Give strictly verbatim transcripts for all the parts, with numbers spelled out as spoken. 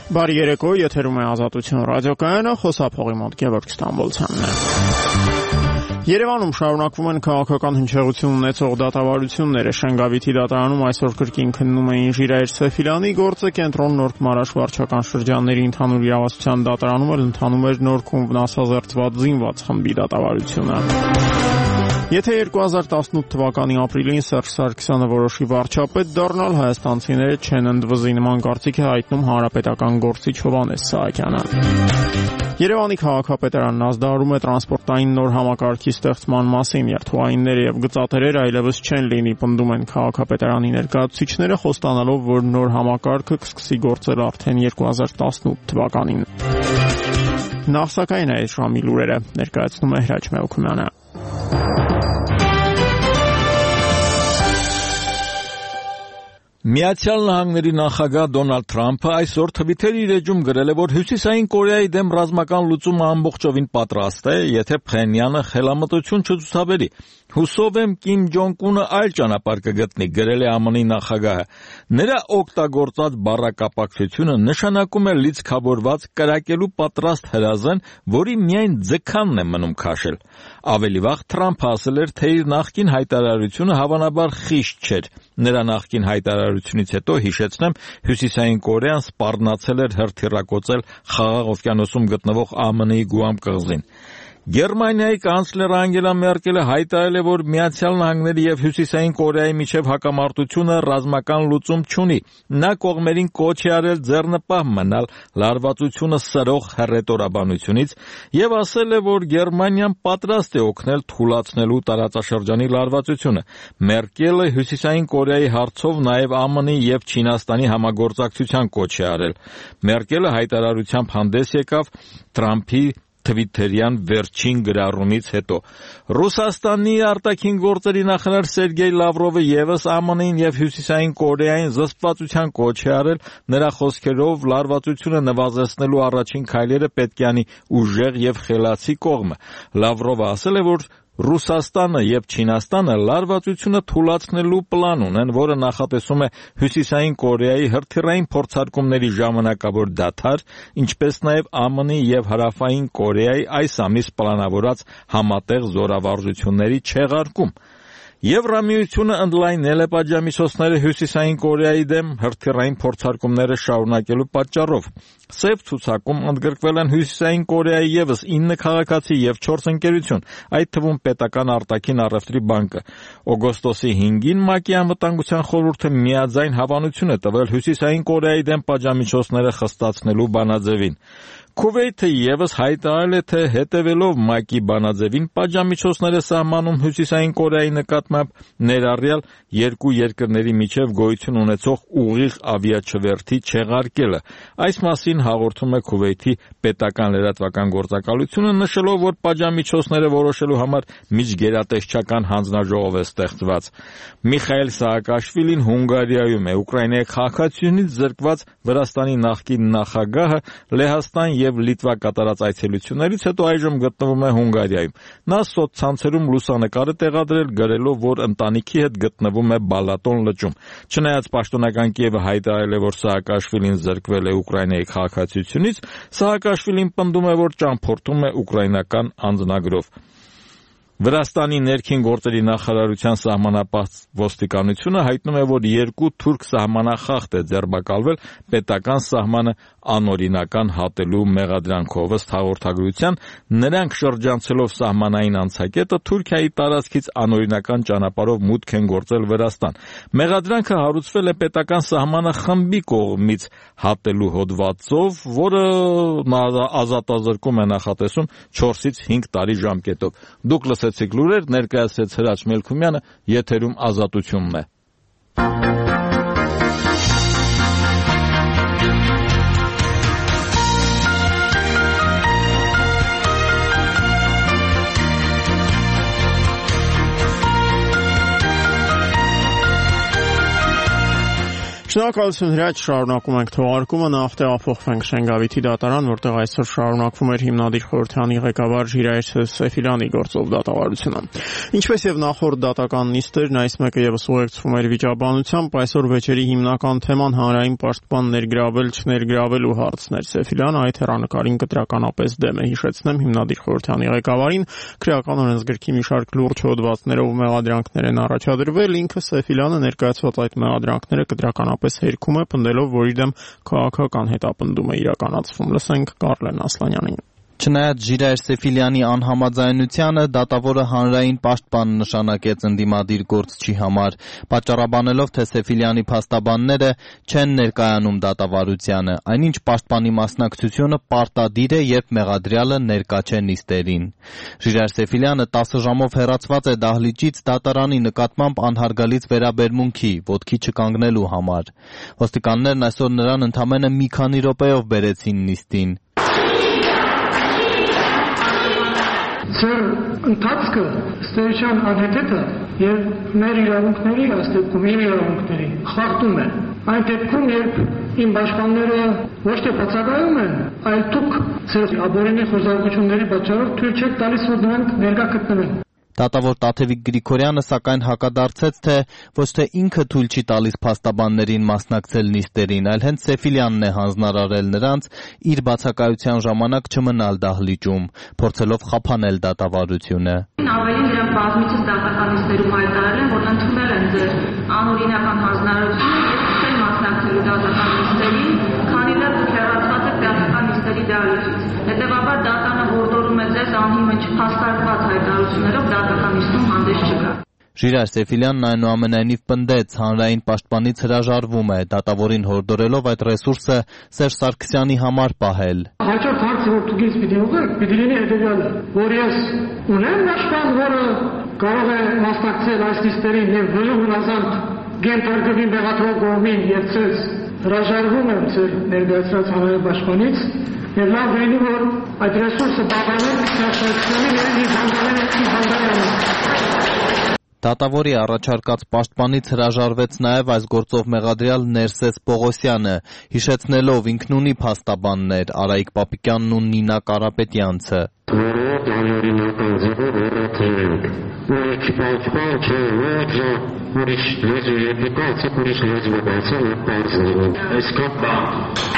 Բարի երեկո, եթերում է Ազատություն ռադիոկայանը, խոսափողի մոտ Գևորգ Ստամբոլցյանն է։ Երևանում շարունակվում են քաղաքական հնչեղություն ունեցող դատավարությունները։ Շենգավիթի դատարանում այսօր կրկին քննում էին Ժիրայր Սեֆիլյանի գործը, Կենտրոն Նորք Մարաշ վարչական շրջանների ընդհանուր իրավասության դատարանում էլ ընթանում էր Նորքում վնասազերծված զինված խմբի դատավարությունը։ Եթե երկու հազար տասնութ թվականի ապրիլին Սերժ Սարգսյանը որոշի վարչապետ դառնալ, հայաստանցիները չեն ընդվզի նման կարծիք է հայտնում հանրապետական գործիչ Հովհաննես Սահակյանը։ Երևանի քաղաքապետարանն ազդարարում է տրանսպորտային նոր համակարգի ստեղծման մասին, երթուղայինները եւ գծատերերը այլևս չեն լինի, պնդում են քաղաքապետարանի ներկայացուցիչները, խոստանալով, որ նոր համակարգը կսկսի գործել արդեն երկու հազար տասնութ թվականին։ Նախ սակայն այս ժամի լուրերը ներկայացնում է Հրաչ Մեուքումյանը։ Միացյալ Նահանգների նախագահ Դոնալդ Թրամփը այսօր Թվիթերի իր էջում գրել է, որ Հյուսիսային Կորեայի դեմ ռազմական լուծումը ամբողջովին պատրաստ է, եթե Փխենյանը խելամտություն չցուցաբերի։ Հուսով եմ Կիմ Ջոնգ Ունը այլ ճանապարհ կգտնի, գրել է ԱՄՆ-ի նախագահը։ Նրա օգտագործած բառակապակցությունը նշանակում է լիցքավորված կրակելու պատրաստ հրազեն, որի միայն ձգանն է մնում քաշել։ Ավելի վաղ Թրամփը ասել էր, թե իր նախկին հայտարարությունը հավանաբար խիստ չէր։ Նրա նախկին հայտարարությունից հետո, հիշեցնեմ, Հյուսիսային Կորեան սպառնացել էր հրթիռակոծել Խաղաղ օվկիանոսում գտնվող ԱՄՆ-ի Գուամ կղզին։ Գերմանիայի կանցլեր Անգելա Մերկելը հայտարարել է, որ Միացյալ Նահանգների եւ Հյուսիսային Կորեայի միջև հակամարտությունը ռազմական լուծում չունի։ Նա կողմերին կոչ է արել ձեռնպահ մնալ լարվածությունը սրող հռետորաբանությունից եւ ասել է, որ Գերմանիան պատրաստ է օգնել թուլացնելու տարածաշրջանի լարվածությունը։ Մերկելը Հյուսիսային Կորեայի հարցով նաեւ ԱՄՆ-ի եւ Չինաստանի համագործակցության կոչ է արել։ Մերկելը հայտարարությամբ հանդես եկավ Թրամփի Թվիթերյան վերջին գրառումից հետո։ Ռուսաստանի արտաքին գործերի նախարար Սերգեյ Լավրովը եւս ԱՄՆ-ին եւ Հյուսիսային Կորեային զսպվածության կոչ է արել, նրա խոսքերով լարվածությունը նվազեցնելու առաջին քայլերը պետք է անի ուժեղ եւ խելացի կողմը։ Լավրովը ասել է, որ Ռուսաստանը եւ Չինաստանը լարվածությունը թուլացնելու պլան ունեն, որը նախատեսում է Հյուսիսային Կորեայի հրթիռային փորձարկումների ժամանակավոր դադար, ինչպես նաեւ ԱՄՆ-ի եւ Հարավային Կորեայի այս ամիս պլանավորած համատեղ զորավարժությունների չեղարկում։ Եվրամիությունը ընդլայնել է պատժամիջոցները Հյուսիսային Կորեայի դեմ հրթիռային փորձարկումները շարունակելու պատճառով։ Սև ցուցակում ընդգրկվել են Հյուսիսային Կորեայի եւս ինը քաղաքացի եւ չորս ընկերություն, այդ թվում պետական արտաքին առևտրի բանկը։ Օգոստոսի հինգին ՄԱԿ-ի անվտանգության խորհուրդը միաձայն հավանություն է տվել Հյուսիսային Կորեայի դեմ պատժամիջոցները խստացնելու բանաձևին։ Քուվեյթը եւս հայտարարել է, թե հետևելով ՄԱԿ-ի բանաձևին պատժամիջոցները սահմանում Հյուսիսային Կորեայի նկատմամբ ներառյալ երկու երկրների միջև գոյություն ունեցող ուղիղ ավիաչվերթի չեղարկելը։ Այս մասին հաղորդում է Քուվեյթի պետական լրատվական գործակալությունը, նշելով, որ պատժամիջոցները որոշելու համար միջգերատեսչական հանձնաժողով է ստեղծված։ Միխայել Սահակաշվիլին Հունգարիայում է, Ուկրաինայի քաղաքացիությունից զրկված Վրաստանի նախկին նախագահը Լեհաստան եւ Լիտվա կատարած այցելություններից հետո այժմ գտնվում է Հունգարիայում։ Նա սոցցանցերում լուսանկար է տեղադրել, գրելով, որ ընտանիքի հետ գտնվում է Բալատոն լճում։ Չնայած պաշտոնական Կիևը հայտարարել է, որ Սահակաշվիլին զրկվել է Ուկրաինայի քաղաքացիությունից, Սահակաշվիլին պնդում է, որ ճամփորդում է ուկրաինական անձնագրով։ Վրաստանի ներքին գործերի նախարարության սահմանապահ ոստիկանությունը հայտնում է, որ երկու թուրք սահմանախախտ է ձերբակալվել պետական սահմանը անօրինական հատելու մեղադրանքով։ Ըստ հաղորդագրության, նրանք շրջանցելով սահմանային անցակետը Թուրքիայի տարածքից անօրինական ճանապարհով մուտք են գործել Վրաստան։ Մեղադրանքը հարուցվել է պետական սահմանը խմբի կողմից հատելու հոդվածով, որը ազատազրկում է նախատեսում չորսից հինգ տարի ժամկետով։ Դուք լսեցիք լուրեր, ներկայացրեց Հրաչ Մելքումյանը, եթերում Ազատությունն է։ Շնորհակալություն Հրաչ, շարունակում ենք թողարկումը, նախ տեղափոխվենք Շենգավիթի դատարան, որտեղ այսօր շարունակվում էր հիմնադիր խորհրդանի ղեկավար Ժիրայր Սեֆիլյանի գործով դատավարությունը։ Ինչպես եւ նախորդ դատական նիստերն, այս մեկը եւս ուղեկցվում էր վիճաբանությամբ, այսօր վեճերի հիմնական թեման հանրային պաշտպան ներգրավել, չներգրավելու հարցն էր։ Սեֆիլյանը այդ հեռանկարին կտրականապես դեմ է, հիշեցնեմ, հիմնադիր խորհրդանի ղեկավարին քրեական օրենսգրքի մի շարք լուրջ հոդվածներով մեղադրանքներ են առաջադրվել, ինքը Սեֆիլյանը ներկայացված այդ մեղադրանքները կտրականապես հերքում է, պնդելով, որ իր դեմ քաղաքական հետապնդում է իրականացվում։ Լսենք Կարլեն Ասլանյանին։ Չնայած Ժիրայր Սեֆիլյանի անհամաձայնությանը, դատավորը հանրային պաշտպան նշանակեց ընդդիմադիր գործչի համար, պատճառաբանելով, թե Սեֆիլյանի փաստաբանները չեն ներկայանում դատավարությանը, այնինչ պաշտպանի մասնակցությունը պարտադիր է, երբ մեղադրյալը ներկա չէ նիստերին։ Ժիրայր Սեֆիլյանը տասը ժամով հեռացված է դահլիճից դատարանի նկատմամբ անհարգալից վերաբերմունքի, ոտքի չկանգնելու համար։ Ոստիկաններն այսօր նրան ընդամենը մի քանի րոպեով բերեցին նիստին։ Ձեր ընթացքը ստեյության անհետեթը եւ մեր իրավունքների, այս դեպքում իմ իրավունքների խախտում է։ Այն դեպքում, երբ իմ պաշտպանները ոչ թե բացակայում են, այլ դուք ձեր ապօրինի խոզարկությունների պատճառով թույլ չեք տալիս, որ նրանք ներկա գտնվեն։ Դատավոր Տաթևիկ Գրիգորյանը սակայն հակադարձեց, թե ոչ թե ինքը թույլ չի տալիս փաստաբաններին մասնակցել նիստերին, այլ հենց Սեֆիլյանն է հանձնարարել նրանց իր բացակայության ժամանակ չմնալ դահլիճում, փորձելով խափանել դատավարությունը։ Ավելին նրանք բազմիցս դատական նիստերում հայտարարել են, որ ընդունել են ձեր անօրինական հանձնարարությունը եւ չեն մասնակցելու դատական նիստերին, քանի դեռ դուք հեռացված եք դատական նիստերի դահլիճից։ Հետևաբար դատանը հորդորում է ձեզ անհիմն չփաստարկված հայտարարություններով դատական նիստում հանդես չգալ։ Ժիրայր Սեֆիլյանն այնուամենայնիվ պնդեց, հանրային պաշտպանից հրաժարվում է, դատավորին հորդորելով այդ ռեսուրսը Սերժ Սարգսյանի համար պահել։ Հաջորդ հարցը, որ դուք ինձ պիտի ուղղեք, պիտի լինի հետևյալը, որ ես ունեմ պաշտպան, որը կարող է մասնակցել այս նիստերին եւ բլու հնազանդ գենտարգվի մեղադրող կողմին եւ ցես հրաժարվում եմ ձեր ներկայացրած հանրային պաշտպանից եւ լավ լինի, որ այդ ռեսուրսը բավարարենք Սերժ եւ իր հանդարանը։ Դատավորի առաջարկած պաշտպանից հրաժարվեց նաև այս գործով մեղադրյալ Ներսես Պողոսյանը, հիշեցնելով ինքն ունի փաստաբաններ Արայիկ Պապիկյանն ու Նինա Կարապետյանցը։ Որոք անօրինական ձևով հեռացել ուրիշ պաշտպան չէ, ոչ ուրիշ լեզու եթե կացեք, ուրիշ լեզու կացեք ու պարզ լինում։ Այսքան բան։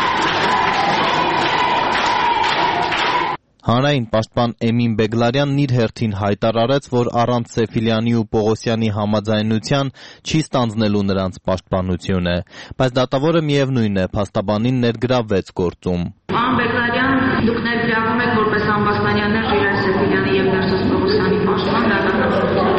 Հանրային պաշտպան Էմին Բեգլարյանն իր հերթին հայտարարեց, որ առանց Սեֆիլյանի ու Պողոսյանի համաձայնության չի ստանձնելու նրանց պաշտպանությունը, բայց դատավորը միևնույն է, փաստաբանին ներգրավվեց գործում։ Պարոն Բեգլարյան, դուք ներգրավում եք որպես ամբաստանյաններ Ժիրայր Սեֆիլյանի եւ Ներսես Պողոսյանի պաշտպան դատական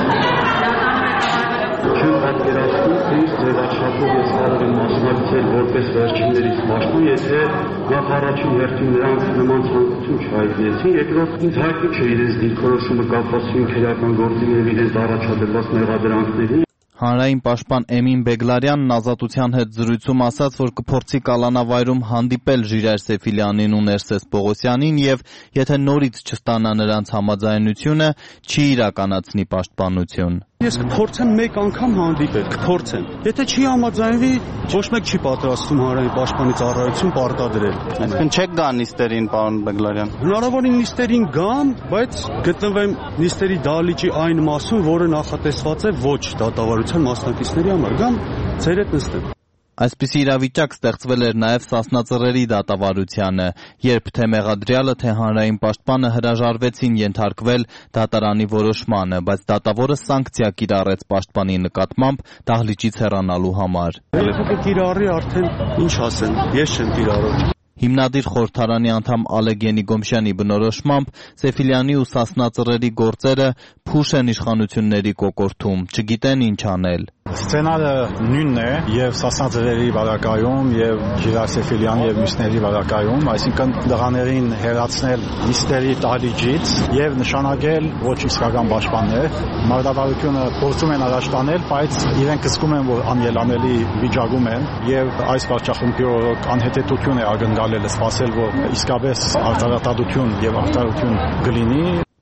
Չեմ պատկերացնում, թե ինչ ձևաչափով ես կարող եմ մասնակցել որպես վերջիններից պաշտպան, եթե նախ առաջին հերթին նրանց նման ցանկություն չհայտնեցին, երկրորդ ինձ հայտնի չէ իրենց դիրքորոշումը կապված քրեական գործի եւ իրենց առաջադրված մեղադրանքների։ Հանրային պաշտպան Էմին Բեգլարյանն Ազատության հետ զրույցում ասաց, որ կփորձի կալանավայրում հանդիպել Ժիրայր Սեֆիլյանին ու Ներսես Պողոսյանին եւ եթե նորից չստանա նրանց համաձայնությունը, չի իրականացնի պաշտպանություն։ Ես կփորձեմ մեկ անգամ հանդիպել, կփորձեմ։ Եթե չի համաձայնվի, ոչ մեկ չի պատրաստվում հանրային պաշտպանի ծառայություն պարտադրել։ Այսինքն չեք գա նիստերին, պարոն Բեգլարյան։ Հնարավոր է նիստերին գամ, բայց գտնվեմ նիստերի դահլիճի այն մասում, որը նախատեսված է ոչ դատավարության մասնակիցների համար։ Գամ ձեր հետ նստեմ։ Այսպիսի իրավիճակ ստեղծվել էր նաև Սասնա Ծռերի դատավարությանը, երբ թե մեղադրյալը, թե հանրային պաշտպանը հրաժարվեցին ենթարկվել դատարանի որոշմանը, բայց դատավորը սանկցիա կիրառեց պաշտպանի նկատմամբ դահլիճից հեռանալու համար։ Եթե կիրառի, արդեն ինչ ասեմ, ես չեմ կիրառել։ Հիմնադիր խորհրդարանի անդամ Ալեկ Ենիգոմշյանի բնորոշմամբ Սեֆիլյանի ու Սասնա Ծռերի գործերը փուշ են իշխանությունների կոկորդում, չգիտեն ինչ անել։ Սցենարը նույնն է եւ Սասնա Ծռերի վարակայում եւ Ժիրայր Սեֆիլյանի եւ մյուսների վարակայում, այսինքն դղաներին հեռացնել նիստերի դահլիճից եւ նշանակել ոչ իսկական պաշտպաններ, մարտավարությունը փորձում են առաջ տանել, բայց իրենք զգում են, որ անելանելի վիճակում են եւ այս վարչախմբի օրոք անհետեթություն է ակնկալել, սպասել, որ իսկապես արտարատություն եւ արտարություն կլինի։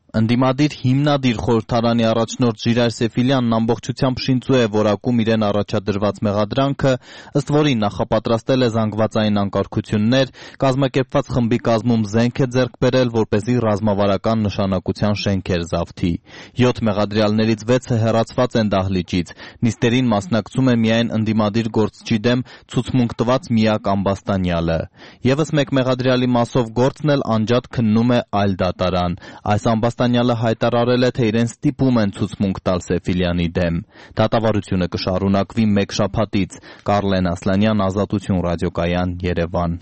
Ընդդիմադիր հիմնադիր խորհրդարանի առաջնորդ Ժիրայր Սեֆիլյանն ամբողջությամբ շինծու է որակում իրեն առաջադրված մեղադրանքը, ըստ որի նախապատրաստել է զանգվածային անկարգություններ, կազմակերպված խմբի կազմում զենք է ձեռք բերել, որպեսզի ռազմավարական նշանակության շենքեր զավթի։ Յոթ մեղադրյալներից վեցը հեռացված են դահլիճից։ Նիստերին մասնակցում է միայն ընդդիմադիր գործչի դեմ ցուցմունք տված միակ ամբաստանյալը։ Եվս մեկ մեղադրյալի մասով գործն էլ անջատ քննում է այլ դատարան։ Այս ամբաստանյալը հայտարարել է, թե իրեն ստիպում են ցուցմունք տալ Սեֆիլյանի դեմ։ Դատավարությունը կշարունակվի մեկ շաբաթից։ Կարլեն Ասլանյան, Ազատություն ռադիոկայան, Երևան։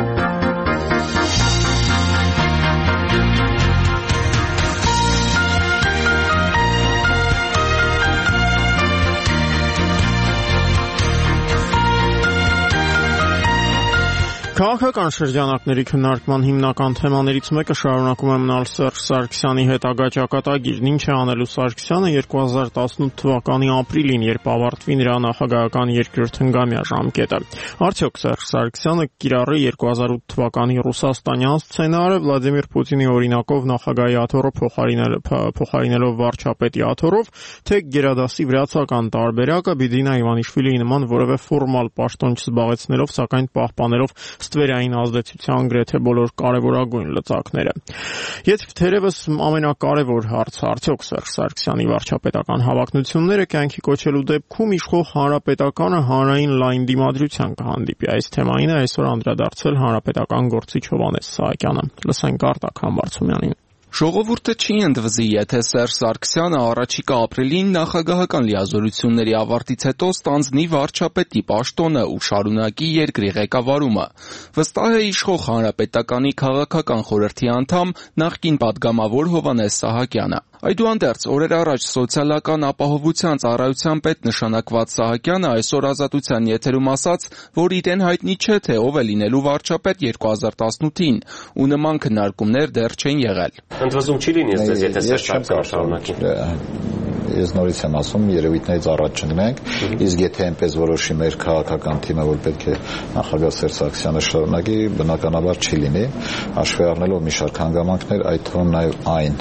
Քաղաքական շրջանակների քննարկման հիմնական թեմաներից մեկը շարունակում է մնալ Սերժ Սարգսյանի հետագա ճակատագիրն, ինչ է անելու Սարգսյանը երկու հազար տասնութ թվականի ապրիլին, երբ ավարտվի նրա նախագահական երկրորդ հնգամյա ժամկետը։ Արդյոք Սերժ Սարգսյանը կիրառի երկու հազար ութ թվականի ռուսաստանյան սցենարը Վլադիմիր Պուտինի օրինակով նախագահի աթոռը փոխարինելով վարչապետի աթոռով, թե գերադասի վրացական տարբերակը Բիդինա Իվանիշվիլիի նման որևէ ֆորմալ պաշտոն չզբաղեցնելով, սակայն պահպանելով ստվերային ազդեցության գրեթե բոլոր կարևորագույն լծակները։ Եթե թերևս ամենակարևոր հարցը արդյոք Սերժ Սարգսյանի վարչապետական հավակնությունները կյանքի կոչելու դեպքում իշխող հանրապետականը հանրային լայն դիմադրության կհանդիպի։ Այս թեմային է այսօր անդրադարձել հանրապետական գործիչ Հովհաննես Սահակյանը։ Լսենք Արտակ Համբարձումյանին։ Ժողովուրդը չի ընդվզի, եթե Սերժ Սարգսյանը առաջիկա ապրիլին նախագահական լիազորությունների ավարտից հետո ստանձնի վարչապետի պաշտոնը ու շարունակի երկրի ղեկավարումը։ Վստահ է իշխող հանրապետականի քաղաքական խորհրդի անդամ նախկին պատգամավոր Հովհաննես Սահակյանը։ Այդուհանդերձ, օրեր առաջ սոցիալական ապահովության ծառայության պետ նշանակված Սահակյանը այսօր Ազատության եթերում ասաց, որ իրեն հայտնի չէ, թե ով է լինելու վարչապետ երկու հազար տասնութին, ու նման քննարկումներ դեռ չեն եղել։ Ընդվզում չի լինի, եթե Սերժ Սարգսյանը շարունակի։ Ես նորից եմ ասում, երևույթներից առաջ չընկնենք, իսկ եթե այնպես որոշի մեր քաղաքական թիմը, որ պետք է նախագահ Սերժ Սարգսյանը շարունակի, բնականաբար չի լինի, հաշվի առնելով մի շարք հանգամանքներ, այդ թվում նաև այն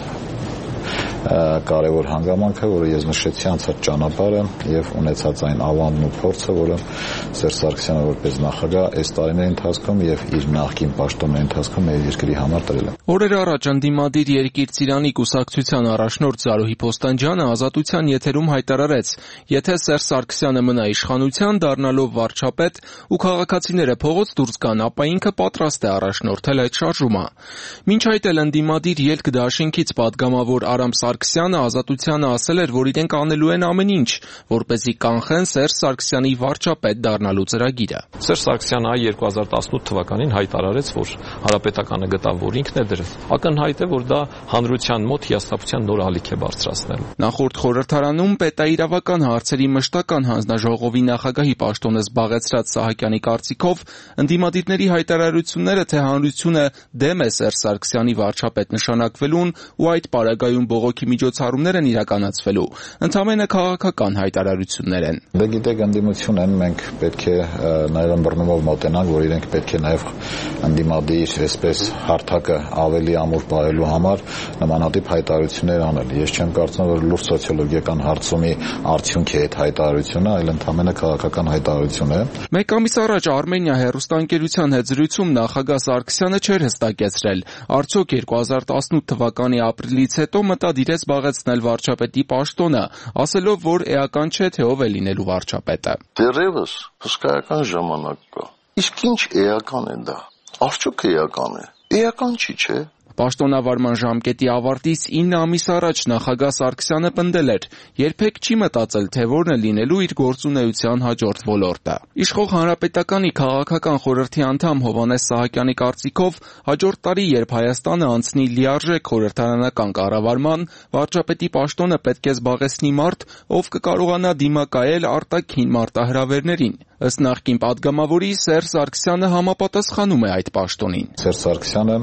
կարևոր հանգամանքը, որը ես նշեցի անցած ճանապարհը եւ ունեցած այն ավանդն ու փորձը, որը Սերժ Սարգսյանը որպես նախագահ այս տարիների ընթացքում եւ իր նախկին պաշտոնների ընթացքում մեր երկրի համար տրել է։ Օրեր առաջ ընդդիմադիր Երկիր Ծիրանի կուսակցության առաջնորդ Զարուհի Փոստանջյանը Ազատության եթերում հայտարարեց. եթե Սերժ Սարգսյանը մնա իշխանության, դառնալով վարչապետ ու քաղաքացիները փողոց դուրս գան, ապա ինքը պատրաստ է առաջնորդել այդ շարժումը։ Մինչ այդ էլ ընդդիմադիր Ելք դաշինքից պատգամավոր Արամ Սարգսյանը Ազատությանը ասել էր, որ իրենք անելու են ամեն ինչ, որպեսզի կանխեն Սերժ Սարգսյանի վարչապետ դառնալու ծրագիրը։ Սերժ Սարգսյանը երկու հազար տասնութ թվականին հայտարարեց, որ հանրապետականը գտավ, որ ինքն է դրել։ Ակնհայտ է, որ դա հանրության մոտ հիասթափության նոր ալիք է բարձրացնել։ Նախորդ խորհրդարանում պետաիրավական հարցերի մշտական հանձնաժողովի նախագահի պաշտոնը զբաղեցրած Սահակյանի կարծիքով ընդդիմադիրների հայտարարությունները, թե հանրությունը դեմ է Սերժ Սարգսյանի վարչապետ նշանակվելուն ու այդ պարագայում բողոքի միջոցառումներ են իրականացվելու, ընդամենը քաղաքական հայտարարություններ են։ Դե գիտեք, ընդդիմություն են, մենք պետք է նաև ըմբռնումով մոտենանք, որ իրենք պետք է նաև ընդդիմադիր այսպես հարթակը ավելի ամուր պահելու համար նմանատիպ հայտարարություններ անել։ Ես չեմ կարծում, որ լուրջ սոցիոլոգիական հարցումի արդյունք է այդ հայտարարությունը, այլ ընդամենը քաղաքական հայտարարություն է։ Մեկ ամիս առաջ Արմենիա հեռուստաընկերության հետ զրույցում նախագահ Սարգսյանը չէր հստակեցրել, արդյոք երկու հազար տասնութ թվականի ապրիլից հետո մտադիր է զբաղեցնել վարչապետի պաշտոնը, ասելով, որ էական չէ, թե ով է լինելու վարչապետը։ Դեռևս հսկայական ժամանակ կա։ Իսկ ինչ էական է դա։ Արդյոք էական է։ Էական չի, չէ։ Պաշտոնավարման ժամկետի ավարտից ինը ամիս առաջ նախագահ Սարգսյանը պնդել էր. երբեք չի մտածել, թե որն է լինելու իր գործունեության հաջորդ ոլորտը։ Իշխող հանրապետականի քաղաքական խորհրդի անդամ Հովհաննես Սահակյանի կարծիքով հաջորդ տարի, երբ Հայաստանը անցնի լիարժեք խորհրդարանական կառավարման, վարչապետի պաշտոնը պետք է զբաղեցնի մարդ, ով կկարողանա դիմակայել արտաքին մարտահրավերներին։ Ըստ նախկին պատգամավորի, Սերժ Սարգսյանը համապատասխանում է այդ պաշտոնին։ Սերժ Սարգսյանը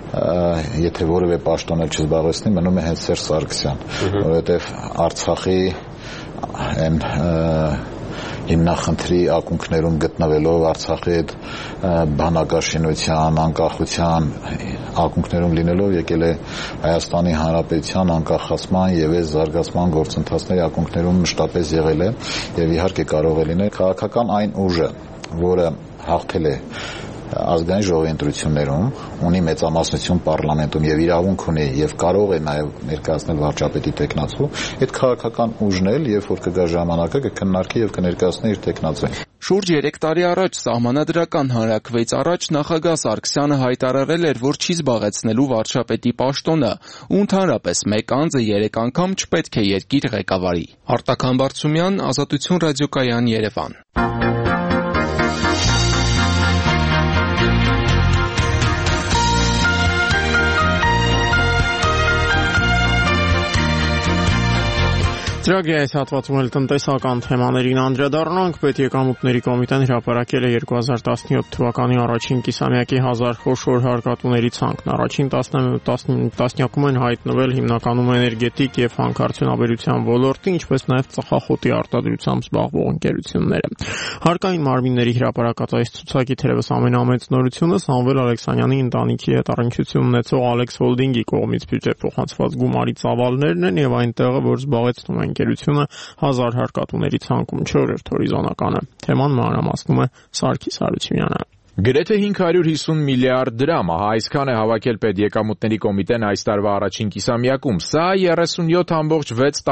եթե որևէ պաշտոն էլ չզբաղեցնի, մնում է հենց Սերժ Սարգսյան, որովհետև Արցախի այն հիմնախնդրի ակունքներում գտնվելով Արցախի այդ բանակաշինության, անկախության ակունքներում լինելով եկել է Հայաստանի Հանրապետության անկախացման եւ այս զարգացման գործընթացների ակունքներում մշտապես եղել է եւ իհարկե կարող է լինել քաղաքական այն ուժը, որը հաղթել է ազգային ժողովի ընտրություններում, ունի մեծամասնություն պարլամենտում եւ իրավունք ունի եւ կարող է նաեւ ներկայացնել վարչապետի տեխնացու, այդ քաղաքական ուժն էլ, երբ որ կգա ժամանակը, կքննարկի եւ կներկայացնի իր տեխնացուին։ Շուրջ երեք տարի առաջ սահմանադրական հանրաքվեից առաջ նախագահ Սարգսյանը հայտարարել էր, որ չի զբաղեցնելու վարչապետի պաշտոնը, ու ընդհանրապես մեկ անձը երեք անգամ չպետք է երկիր ղեկավարի։ Արտակ Համբարձումյան, Ազատություն ռադիոկայան, Երևան։ Ծրագրի այս հատվածում էլ տնտեսական թեմաներին անդրադառնանք։ Պետեկամուտների կոմիտեն հրապարակել է երկու հազար տասնյոթ թվականի առաջին կիսամյակի հազար խոշոր հարկատուների ցանկն։ Առաջին տասնյակում են հայտնվել հիմնականում էներգետիկ եւ հանքարդյունաբերության ոլորտի, ինչպես նաեւ ծխախոտի արտադրությամբ զբաղվող ընկերությունները։ Հարկային մարմինների հրապարակած այս ցուցակի թերևս ամենամեծ նորությունը Սամվել Ալեքսանյանի ընտանիքի հետ առնչություն ունեցող Alex Holding-ի կողմից բյուջե փոխանցված գումարի ծավալներն են եւ այնտեղը, որ զբաղեցնում են ընկերությունը հազար հարկատուների ցանկում չորրորդ հորիզոնականը։ Թեման մանրամասնում է Սարգիս Հարությունյանը։ Գրեթե հինգ հարյուր հիսուն միլիարդ դրամ, ահա այսքան է հավաքել Պետեկամուտների կոմիտեն այս տարվա առաջին կիսամյակում։ Սա երեսունյոթ կόμμα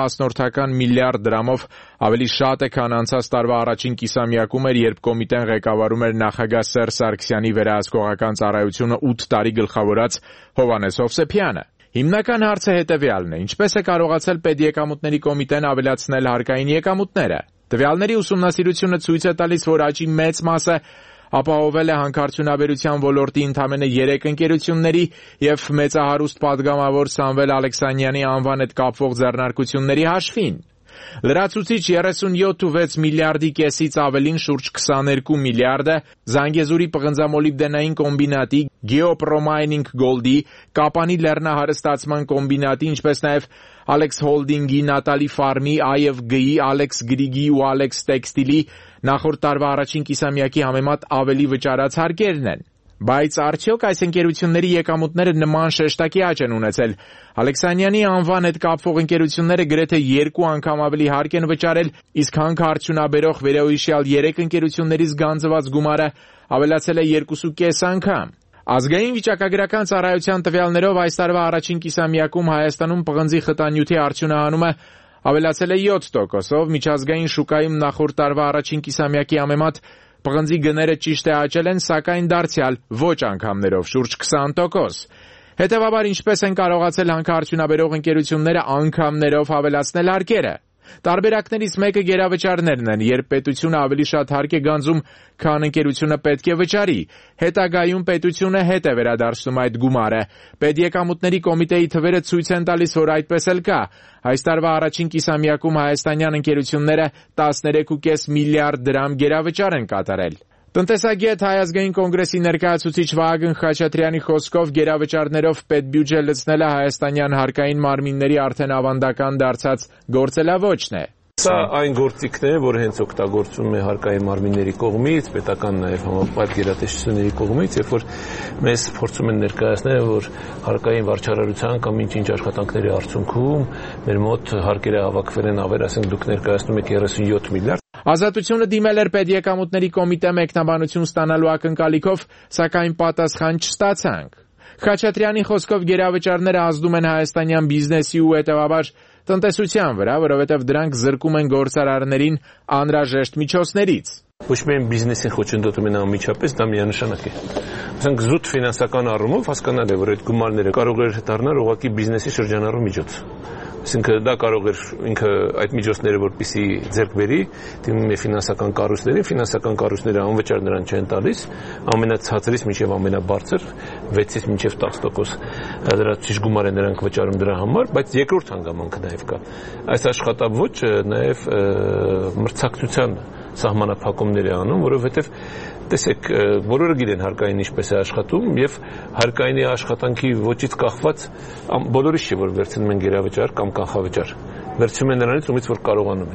վեց միլիարդ դրամով ավելի շատ է, քան անցած տարվա առաջին կիսամյակում էր, երբ կոմիտեն ղեկավարում էր նախագահ Սերժ Սարգսյանի վերահսկողական ծառայությունը ութ տարի գլխավորած Հովհաննես Հովսեփյանը։ Հիմնական հարցը հետևյալն է. ինչպես է կարողացել Պետեկամուտների կոմիտեն ավելացնել հարկային եկամուտները։ Տվյալների ուսումնասիրությունը ցույց է տալիս, որ աճի մեծ մասը ապահովել է հանքարդյունաբերության ոլորտի ընդամենը երեք ընկերությունների եւ մեծահարուստ падգամավոր Սամվել Ալեքսանյանի անվան հետ կապվող ձեռնարկությունների հաշվին։ Լրացուցիչ երեսունյոթ կόμμα վեց միլիարդի կեսից ավելին շուրջ քսաներկու միլիարդը Զանգեզուրի պղնձամոլիբդենային կոմբինատի, Geopromaining Gold-ի, Կապանի լեռնահարստացման կոմբինատի, ինչպես նաև Alex Holding-ի, Նատալի Ֆարմի, Ա Եվ Գ-ի, Alex Գրիգի ու Alex Textile-ի նախորդ տարվա առաջին կիսամյակի համեմատ ավելի վճարած հարկերն են։ Բայց արդյոք այս ընկերությունների եկամուտները նման շեշտակի աճ են ունեցել։ Ալեքսանյանի անվան հետ կապվող ընկերությունները գրեթե երկու անգամ ավելի հարկ են վճարել, իսկ հանքարդյունաբերող վերոհիշյալ երեք ընկերություններից գանձված գումարը ավելացել է երկուսու կես անգամ։ Ազգային վիճակագրական ծառայության տվյալներով այս տարվա առաջին կիսամյակում Հայաստանում պղնձի խտանյութի արդյունահանումը ավելացել է յոթ տոկոսով, միջազգային շուկայում նախորդ տարվա առաջին կիսամյակի համեմատ պղնձի գները ճիշտ է աճել են, սակայն դարձյալ ոչ անգամներով, շուրջ քսան տոկոս։ Հետևաբար, ինչպես են կարողացել հանքարդյունաբերող ընկերությունները անգամներով ավելացնել հարկերը։ Տարբերակներից մեկը գերավճարներն են, երբ պետությունը ավելի շատ հարկ է գանձում, քան ընկերությունը պետք է վճարի։ Հետագայում պետությունը հետ է վերադարձնում այդ գումարը։ Պետեկամուտների կոմիտեի թվերը ցույց են տալիս, որ այդպես էլ կա։ Այս տարվա առաջին կիսամյակում հայաստանյան ընկերությունները տասներեք կόμμα պենս միլիարդ դրամ գերավճար են կատարել։ Տնտեսագետ Հայ ազգային կոնգրեսի ներկայացուցիչ Վահագն Խաչատրյանի խոսքով գերավճարներով պետբյուջե լցնելը հայաստանյան հարկային մարմինների արդեն ավանդական դարձած գործելավոճն է։ Սա այն գործիքն է, որ հենց օգտագործվում է հարկային մարմինների կողմից, պետական նաև համապարփակ գերատեսչությունների կողմից, երբ որ մեզ փորձում են ներկայացնել, որ հարկային վարչարարության կամ ինչ-ինչ աշխատանքների արդյունքում մեր մոտ հարկերը հավաքվել են ավել, ասենք դուք ներկայացնում եք երեսունյոթ միլիարդ։ Ազատությունը դիմել էր Պետեկամուտների կոմիտե մեկնաբանություն ստանալու ակնկալիքով, սակայն պատասխան չստացանք։ Խաչատրյանի խոսքով գերավճարները ազդում են հայաստանյան բիզնեսի ու հետևաբար տնտեսության վրա, որովհետև դրանք զրկում են գործարարներին անհրաժեշտ միջոցներից։ Ոչ միայն բիզնեսին խոչընդոտում են անմիջապես, դա միանշանակ է։ Ասենք զուտ ֆինանսական առումով հասկանալ է, որ այդ գումարները կարող էր դառնալ ուղղակի բիզնեսի շրջանառու միջոց։ Այսինքն դա կարող էր ինքը այդ միջոցները որպեսզի ձեռք բերի, դիմում է ֆինանսական կառույցներին, ֆինանսական կառույցները անվճար նրան չեն տալիս, ամենացածրից մինչև ամենաբարձր վեցից մինչև տասը տոկոս լրացուցիչ գումար է նրանք վճարում դրա համար, բայց երկրորդ հանգամանքը նաև կա։ Այս աշխատավոճը նաև մրցակցության սահմանափակումներ է անում, որովհետև տեսեք, բոլորը գիտեն հարկային ինչպես է աշխատում եւ հարկայինի աշխատանքի ոճից կախված բոլորից չէ, որ վերցնում են գերավճար կամ կանխավճար։ Վերցնում են նրանից, ումից որ կարողանում են։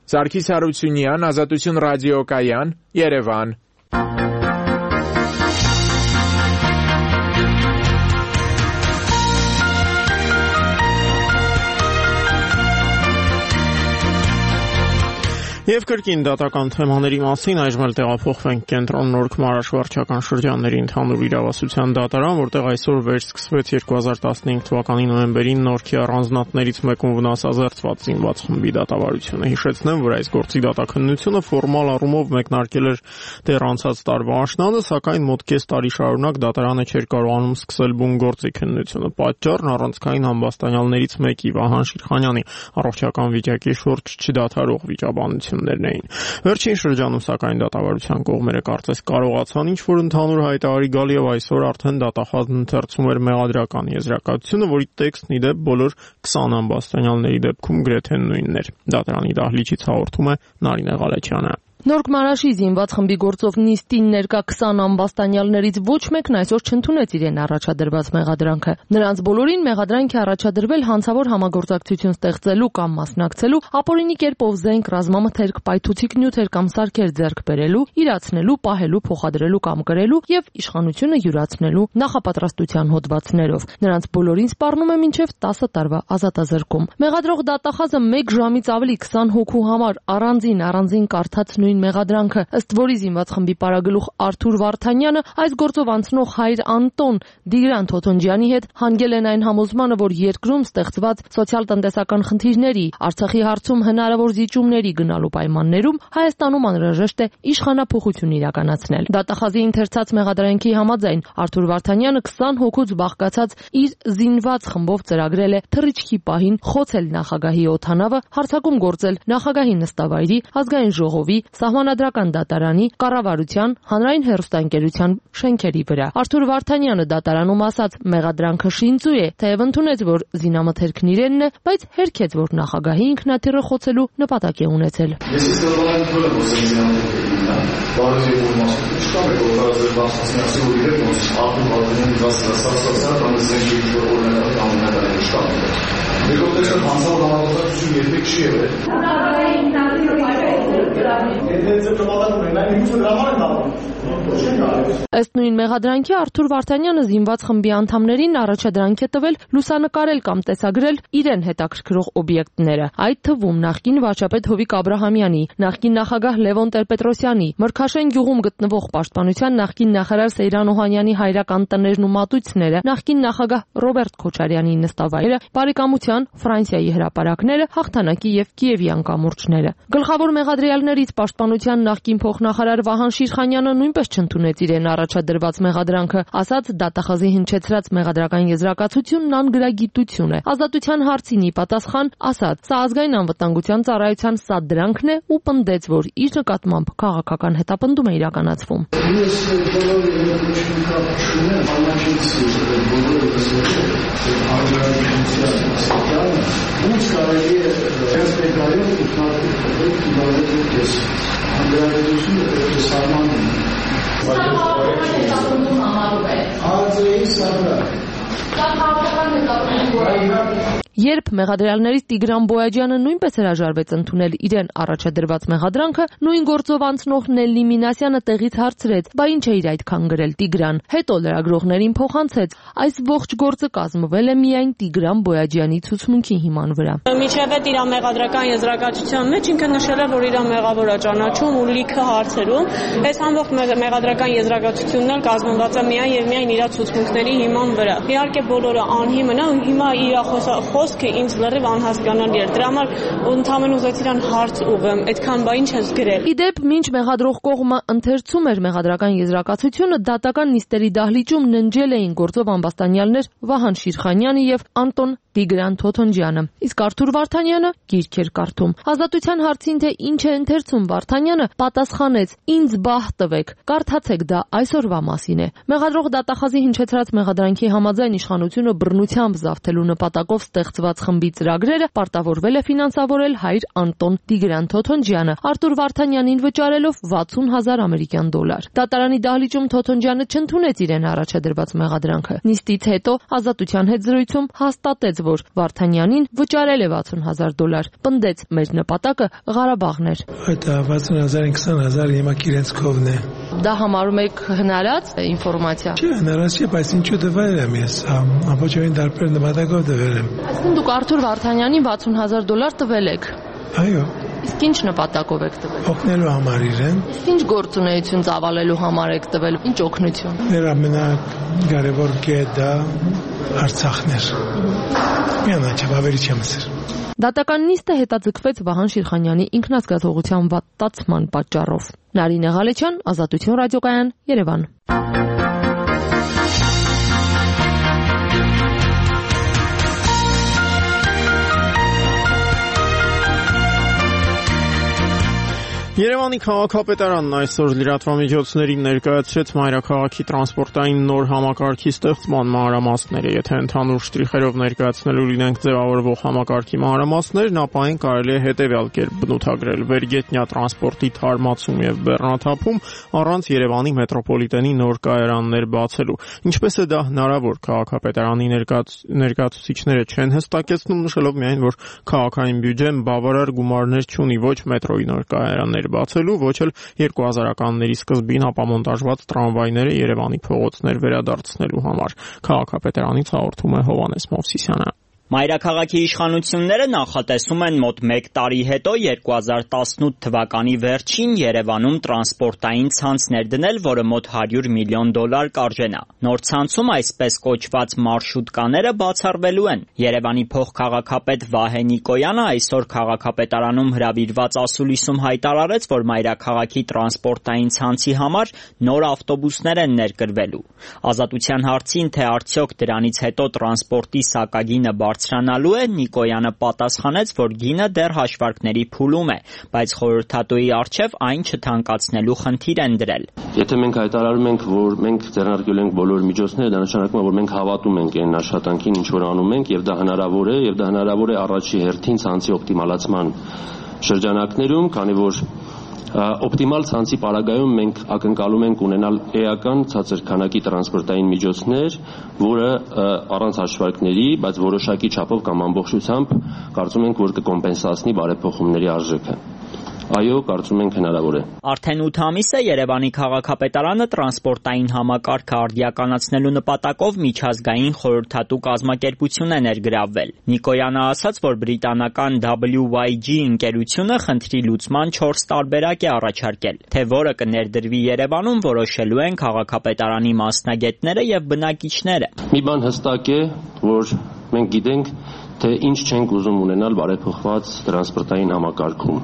Սարգիս Հարությունյան, Ազատություն ռադիոկայան, Երևան։ Եվ կրկին դատական թեմաների մասին այժմ էլ տեղափոխվենք կենտրոն Նորք մարաշվարչական շրջանների ընդհանուր իրավասության դատարան, որտեղ այսօր վերսկսվեց երկու հազար տասնհինգ թվականի նոյեմբերին Նորքի առանձնատներից մեկում վնասազերծված զինված խմբի դատավարությունը։ Հիշեցնեմ, որ այս գործի դատաքննությունը ֆորմալ առումով մեկնարկել էր դեռ անցած տարվա աշնանը, սակայն մոտ կես տարի շարունակ դատարանը չէր կարողանում սկսել բուն գործի քննությունը։ Պատճառն առանցքային ամբաստանյալներից մեկի Վահան Շիրխանյանի առողջական վիճակի շուրջ չդադարող վիճաբանություն էին։ Վերջին շրջանում սակայն դատավարության կողմերը կարծես կարողացան ինչ-որ ընդհանուր հայտարարի գալ եւ այսօր արդեն դատախազն ընթերցում էր մեղադրական եզրակացությունը, որի տեքստն ի դեպ բոլոր քսան ամբաստանյալների դեպքում գրեթե նույնն էր։ Դատարանի դահլիճից հաղորդում է Նարինե Ղալեչյանը։ Նորք մարաշի զինված խմբի գործով նիստին ներկա քսան ամբաստանյալներից ոչ մեկն այսօր չընդունեց իրեն առաջադրված մեղադրանքը։ Նրանց բոլորին մեղադրանք է առաջադրվել հանցավոր համագործակցություն ստեղծելու կամ մասնակցելու, ապօրինի կերպով զենք, ռազմամթերք, պայթուցիկ նյութեր կամ սարքեր ձեռք բերելու, իրացնելու, պահելու, փոխադրելու կամ կրելու եւ իշխանությունը յուրացնելու նախապատրաստության հոդվածներով։ Նրանց բոլորին սպառնում է մինչեւ տասը տարվա ազատազրկում։ Մեղադրող դատախազը մեկ ժամից ավելի քսան հոգու համար առանձին առանձին կարդաց նույն մեղադրանքը, ըստ որի զինված խմբի պարագլուխ Արթուր Վարդանյանը այս գործով անցնող հայր Անտոն Տիգրան Թոթոնջյանի հետ հանգել են այն համոզմանը, որ երկրում ստեղծված սոցիալ-տնտեսական խնդիրների, Արցախի հարցում հնարավոր զիջումների գնալու պայմաններում Հայաստանում անհրաժեշտ է իշխանափոխություն իրականացնել։ Դատախազի ընթերցած մեղադրանքի համաձայն Արթուր Վարդանյանը քսան հոգուց բաղկացած իր զինված խմբով ծրագրել է թռիչքի պահին խոցել նախագահի օդանավը, հարձակում գործել նախագահի նստավայրի, ազգային ժողովի, Սահմանադրական դատարանի, կառավարության, հանրային հեռուստաընկերության շենքերի վրա։ Արթուր Վարդանյանը դատարանում ասաց, մեղադրանքը շինծու է, թեև ընդունեց, որ զինամթերքն իրենն է, բայց հերքեց, որ նախագահի ինքնաթիռը խոցելու նպատակ է ունեցել։ Ես իստորիան քոլը ոսեմ զինամթերքն, բարոյի ուրմասը չկա մեկ օրազերբացնացի ու իրեն ոնց ապուր Վարդանյանի դասասասասա կամ զենքի օրենալի ամենատարի շտաբը։ Դեկոտեսը հանցավոր համագործակցություն երբեք չի եղել։ Նախագահի ինքնաթիռը Ըստ նույն մեղադրանքի Արթուր Վարդանյանը զինված խմբի անդամներին առաջադրանք է տվել լուսանկարել կամ տեսագրել իրեն հետաքրքրող օբյեկտները, այդ թվում նախկին վարչապետ Հովիկ Աբրահամյանի, նախկին նախագահ Լևոն Տեր-Պետրոսյանի, Մրգաշեն գյուղում գտնվող պաշտպանության նախկին նախարար Սեյրան Օհանյանի հայրական տներն ու մատույցները, նախկին նախագահ Ռոբերտ Քոչարյանի նստավայրը, բարեկամության Ֆրանսիայի հրապարակները, հաղթանակի եւ Կիևյան կամուրջները։ Գլխավոր մեղադրյալներից պաշտպանության նախկին փոխնախարար Վահան Շիրխանյանը նույնպես չընդունեց իրեն առաջադրված մեղադրանքը, ասաց դատախազի հնչեցրած մեղադրական եզրակացությունն անգրագիտություն է։ Ազատության հարցին ի պատասխան ասաց, սա ազգային անվտանգության ծառայության սադրանքն է ու պնդեց, որ իր նկատմամբ քաղաքական հետապնդում է իրականացվում։ Ես բոլորի ներկայացնում եմ համաչեցի բոլորը դասերը անգրագիտության ոնց կարելի է դերսպեկայով ինքնատիպ դիվանետի ես անգրագիտությունը պետք է սահմանում Սա քաղաքական հետապնդում համարում է։ Արձեի սահմանը Երբ մեղադրյալներից Տիգրան Բոյաջյանը նույնպես հրաժարվեց ընդունել իրեն առաջադրված մեղադրանքը, նույն գործով անցնող Նելլի Մինասյանը տեղից հարցրեց, բա ինչ է իր այդքան գրել Տիգրան։ Հետո լրագրողներին փոխանցեց, այս ողջ գործը կազմվել է միայն Տիգրան Բոյաջյանի ցուցմունքի հիման վրա։ Միջև իր մեղադրական եզրակացության մեջ ինքը նշել է, որ իր մեղավոր է ճանաչում ու լիքը հարցերում, այս ամբողջ մեղադրական եզրակացությունն էլ կազմված է միայն եւ միայն իր ցուցմունքների հիման վրա։ Իհարկե բոլորը անհիմն է ու հիմա իր խոսքը ինձ լրիվ անհասկանալի էր։ Դրա համար ընդհանրապես ուզեցի իրան հարց ուղղեմ, այդքան բա ինչ ես գրել։ Իդեպ մինչ մեղադրող կողմը ընթերցում էր մեղադրական եզրակացությունը, դատական նիստերի դահլիճում ննջել էին գործով ամբաստանյալներ Վահան Շիրխանյանը եւ Անտոն Տիգրան Թոթոնջյանը, իսկ Արթուր Վարդանյանը գիրք էր կարդում։ Ազատության հարցին, թե ինչ է ընթերցում Վարդանյանը, պատասխանեց. «Ինձ բահ տվեք, կարդացեք, դա այսօրվա մասին է»։ Մեղադրող դատախազի հնչեցրած մեղադրանքի համաձայն իշխանությունը բռնությամբ զավթելու նպատակով ստեղծել կազմակերպված խմբի ծրագրերը պարտավորվել է ֆինանսավորել հայր Անտոն Տիգրան Թոթոնջյանը, Արտուր Վարդանյանին վճարելով վաթսուն հազար ամերիկյան դոլար։ Դատարանի դահլիճում Թոթոնջյանը չընդունեց իրեն առաջադրված մեղադրանքը։ Նիստից հետո Ազատության հետ զրույցում հաստատեց, որ Վարդանյանին վճարել է վաթսուն հազար դոլար։ Պնդեց, մեր նպատակը Ղարաբաղն էր։ Այդ վաթսուն հազարին քսան հազար եմակ իրենց կողմն է։ Դա համարում եք հնարած ինֆորմացիա։ Չէ, հնարած չէ, բայց ինչու տվել եմ ես, ամբողջովին տարբեր նպատակով տվել եմ։ Այսինքն դուք Արտուր Վարդանյանին վաթսուն հազար դոլար տվել եք։ Այո։ Իսկ ինչ նպատակով եք տվել։ Օգնելու համար իրեն։ Իսկ ինչ գործունեություն ծավալելու համար եք տվել, ինչ օգնություն։ Մեր ամենակարևոր կետը Արցախն էր։ Միանաչավ ավելի չեմ ասել։ Դատական նիստը հետաձգվեց Վահան Շիրխանյանի ինքնազգացողության վատացման պատճառով։ Նարինե Ղալեչյան, Ազատություն ռադիոկայան, Երևան։ Երևանի քաղաքապետարանն այսօր լրատվամիջոցներին ներկայացրեց մայրաքաղաքի տրանսպորտային նոր համակարգի ստեղծման մանրամասները։ Եթե ընդհանուր շտրիխերով ներկայացնելու լինենք ձևավորվող համակարգի մանրամասներն, ապա այն կարելի է հետևյալ կերպ բնութագրել. վերգետնյա տրանսպորտի թարմացում եւ բեռնաթափում առանց Երևանի մետրոպոլիտենի նոր կայարաններ բացելու։ Ինչպես է դա հնարավոր, քաղաքապետարանի ներկայացուցիչները չեն հստակեցնում, նշելով միայն, որ քաղաքային բյուջեն բավարար գումարներ չունի ոչ մետրոյի նոր կայարաններ բացելու, ոչ էլ երկու հազարականների սկզբին ապամոնտաժված տրամվայները Երևանի փողոցներ վերադարձնելու համար։ Քաղաքապետարանից հաղորդում է Հովհաննես Մովսիսյանը։ Մայրաքաղաքի իշխանությունները նախատեսում են մոտ մեկ տարի հետո երկու հազար տասնութ թվականի վերջին Երևանում տրանսպորտային ցանց ներդնել, որը մոտ հարյուր միլիոն դոլար կարժենա։ Նոր ցանցում այսպես կոչված մարշրուտկաները բացառվելու են։ Երևանի փոխքաղաքապետ Վահե Նիկոյանը այսօր քաղաքապետարանում հրավիրված ասուլիսում հայտարարեց, որ մայրաքաղաքի տրանսպորտային ցանցի համար նոր ավտոբուսներ են ներկրվելու։ Ազատության հարցին, թե արդյոք դրանից հետո տրանսպորտի սակագինը բարձրանալու է, Նիկոյանը պատասխանեց, որ գինը դեռ հաշվարկների փուլում է, բայց խորհրդատուի առջև այն չթանկացնելու խնդիր են դրել։ Եթե մենք հայտարարում ենք, որ մենք ձեռնարկել ենք բոլոր միջոցները, դա նշանակում է, որ մենք հավատում ենք այն աշխատանքին, ինչ որ անում ենք, եւ դա հնարավոր է, եւ դա հնարավոր է առաջի հերթին ցանցի օպտիմալացման շրջանակներում, քանի որ օպտիմալ ցանցի պարագայում մենք ակնկալում ենք ունենալ էական ցածր քանակի տրանսպորտային միջոցներ, որը առանց հաշվարկների, բայց որոշակի չափով կամ ամբողջությամբ կարծում ենք, որ կկոմպենսացնի բարեփոխումների արժեքը։ Այո, կարծում ենք հնարավոր է։ Արդեն ութ ամիս է Երևանի քաղաքապետարանը տրանսպորտային համակարգը արդիականացնելու նպատակով միջազգային խորհրդատու կազմակերպություն է ներգրավվել։ Նիկոյանը ասաց, որ բրիտանական W Y G ընկերությունը խնդրի լուծման չորս տարբերակ է առաջարկել, թե որը կներդրվի Երևանում, որոշելու են քաղաքապետարանի մասնագետները եւ բնակիչները։ Մի բան հստակ է, որ մենք գիտենք, թե ինչ չենք ուզում ունենալ բարեփոխված տրանսպորտային համակարգում։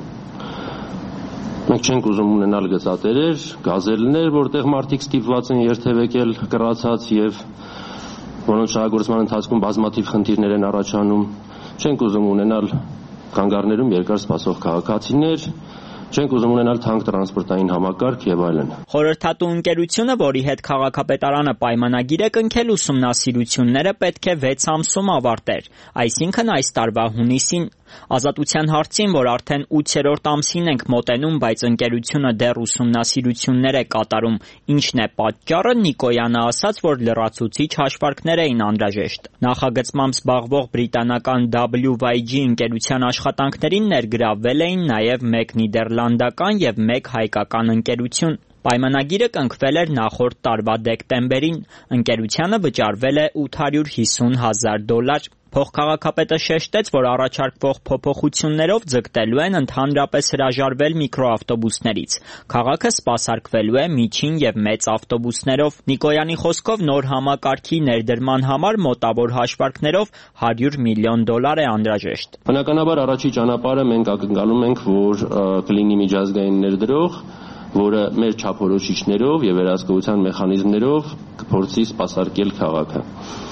Մենք չենք ուզում ունենալ գծատերեր, գազելներ, որտեղ մարդիկ ստիպված են երթևեկել կռացած եւ որոնց շահագործման ընթացքում բազմաթիվ խնդիրներ են առաջանում։ Չենք ուզում ունենալ կանգառներում երկար սպասող քաղաքացիներ, չենք ուզում ունենալ թանկ տրանսպորտային համակարգ եւ այլն։ Խորհրդատու ընկերությունը, որի հետ քաղաքապետարանը պայմանագիր է կնքել, ուսումնասիրությունները պետք է վեց ամսում ավարտեր, այսինքն այս տարվա հունիսին։ Ազատության հարցին, որ արդեն ութերորդ ամսին ենք մոտենում, բայց ընկերությունը դեռ ուսումնասիրություններ է կատարում, ինչն է պատճառը, Նիկոյանը ասաց, որ լրացուցիչ հաշվարկներ էին անհրաժեշտ։ Նախագծմամբ զբաղվող բրիտանական W Y G ընկերության աշխատանքներին ներգրավվել էին նաև մեկ նիդերլանդական եւ մեկ հայկական ընկերություն։ Պայմանագիրը կնքվել էր նախորդ տարվա դեկտեմբերին, ընկերությանը վճարվել է ութ հարյուր հիսուն հազար դոլար։ Փոխքաղաքապետը շեշտեց, որ առաջարկվող փոփոխություններով ձգտելու են ընդհանրապես հրաժարվել միկրոավտոբուսներից։ Քաղաքը սպասարկվելու է միջին եւ մեծ ավտոբուսներով։ Նիկոյանի խոսքով նոր համակարգի ներդրման համար մոտավոր հաշվարկներով հարյուր միլիոն դոլար է անհրաժեշտ։ Բնականաբար առաջի ճանապարհը մենք ակնկալում ենք, որ կլինի միջազգային ներդրող, որը մեր չափորոշիչներով եւ վերահսկողության մեխանիզմներով կփորձի սպասարկել քաղաքը։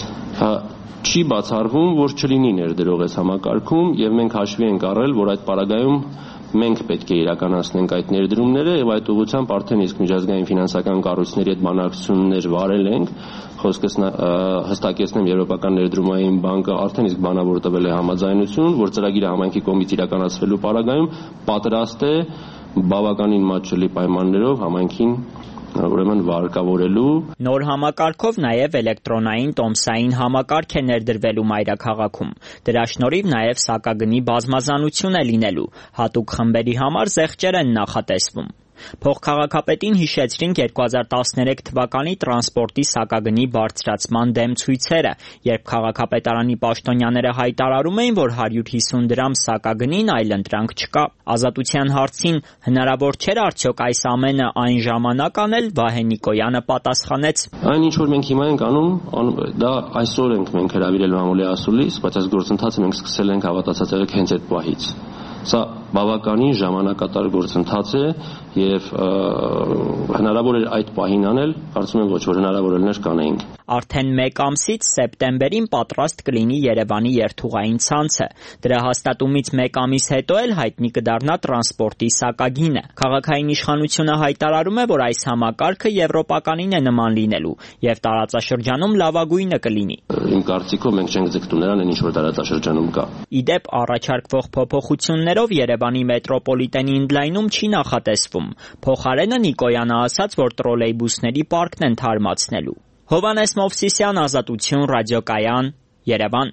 Չի բացառվում, որ չլինի ներդրող այս համակարգում եւ մենք հաշվի ենք առել, որ այդ պարագայում մենք պետք է իրականացնենք այդ ներդրումները եւ այդ ուղղությամբ արդեն իսկ միջազգային ֆինանսական կառույցների հետ բանակցություններ վարել ենք։ Խոսքս հստակեցնեմ, Եվրոպական ներդրումային բանկը արդեն իսկ բանավոր տվել է համաձայնություն, որ ծրագիրը համայնքի կողմից իրականացվելու պարագայում պատրաստ է բավականին մատչելի պայմաններով համայնքին ուրեմն վարկավորելու։ Նոր համակարգով նաև էլեկտրոնային տոմսային համակարգ է ներդրվելու մայրաքաղաքում։ Դրա շնորհիվ նաև սակագնի բազմազանություն է լինելու, հատուկ խմբերի համար զեղչեր են նախատեսվում։ Փոխքաղաքապետին հիշեցրինք երկու հազար տասներեք թվականի տրանսպորտի սակագնի բարձրացման դեմ ցույցերը, երբ քաղաքապետարանի պաշտոնյաները հայտարարում էին, որ հարյուր հիսուն դրամ սակագնին այլընտրանք չկա։ Ազատության հարցին հնարավոր չէր արդյոք այս ամենը այն ժամանակ անել, Վահե Նիկոյանը պատասխանեց. Այն ինչ որ մենք հիմա ենք անում, դա այսօր ենք մենք հրավիրել մամուլի ասուլիս, բայց այս գործընթացը մենք սկսել ենք հավատացած եղեք հենց այդ պահից։ Սա բավականին ժամանակատար գործընթաց է եւ հնարավոր էր այդ պահին անել, կարծում եմ ոչ որ հնարավոր էր կանեինք։ Արդեն մեկ ամսից սեպտեմբերին պատրաստ կլինի Երևանի երթուղային ցանցը։ Դրա հաստատումից մեկ ամիս հետո էլ հայտնի կդառնա տրանսպորտի սակագինը։ Քաղաքային իշխանությունը հայտարարում է, որ այս համակարգը եվրոպականին է նման լինելու եւ տարածաշրջանում լավագույնը կլինի։ Իմ կարծիքով մենք չենք ձգտում նրան, ինչ որ տարածաշրջանում կա։ Իդեպ առաջարկվող փոփոխություններով Երևանի մետրոպոլիտենի ընդլայնում չի նախատեսվում։ Փոխարենը Նիկոյանը ասաց, որ տրոլեյբուսների պարկն են թարմացնելու։ Հովհաննես Մովսիսյան, Ազատություն, ռադիոկայան, Երևան։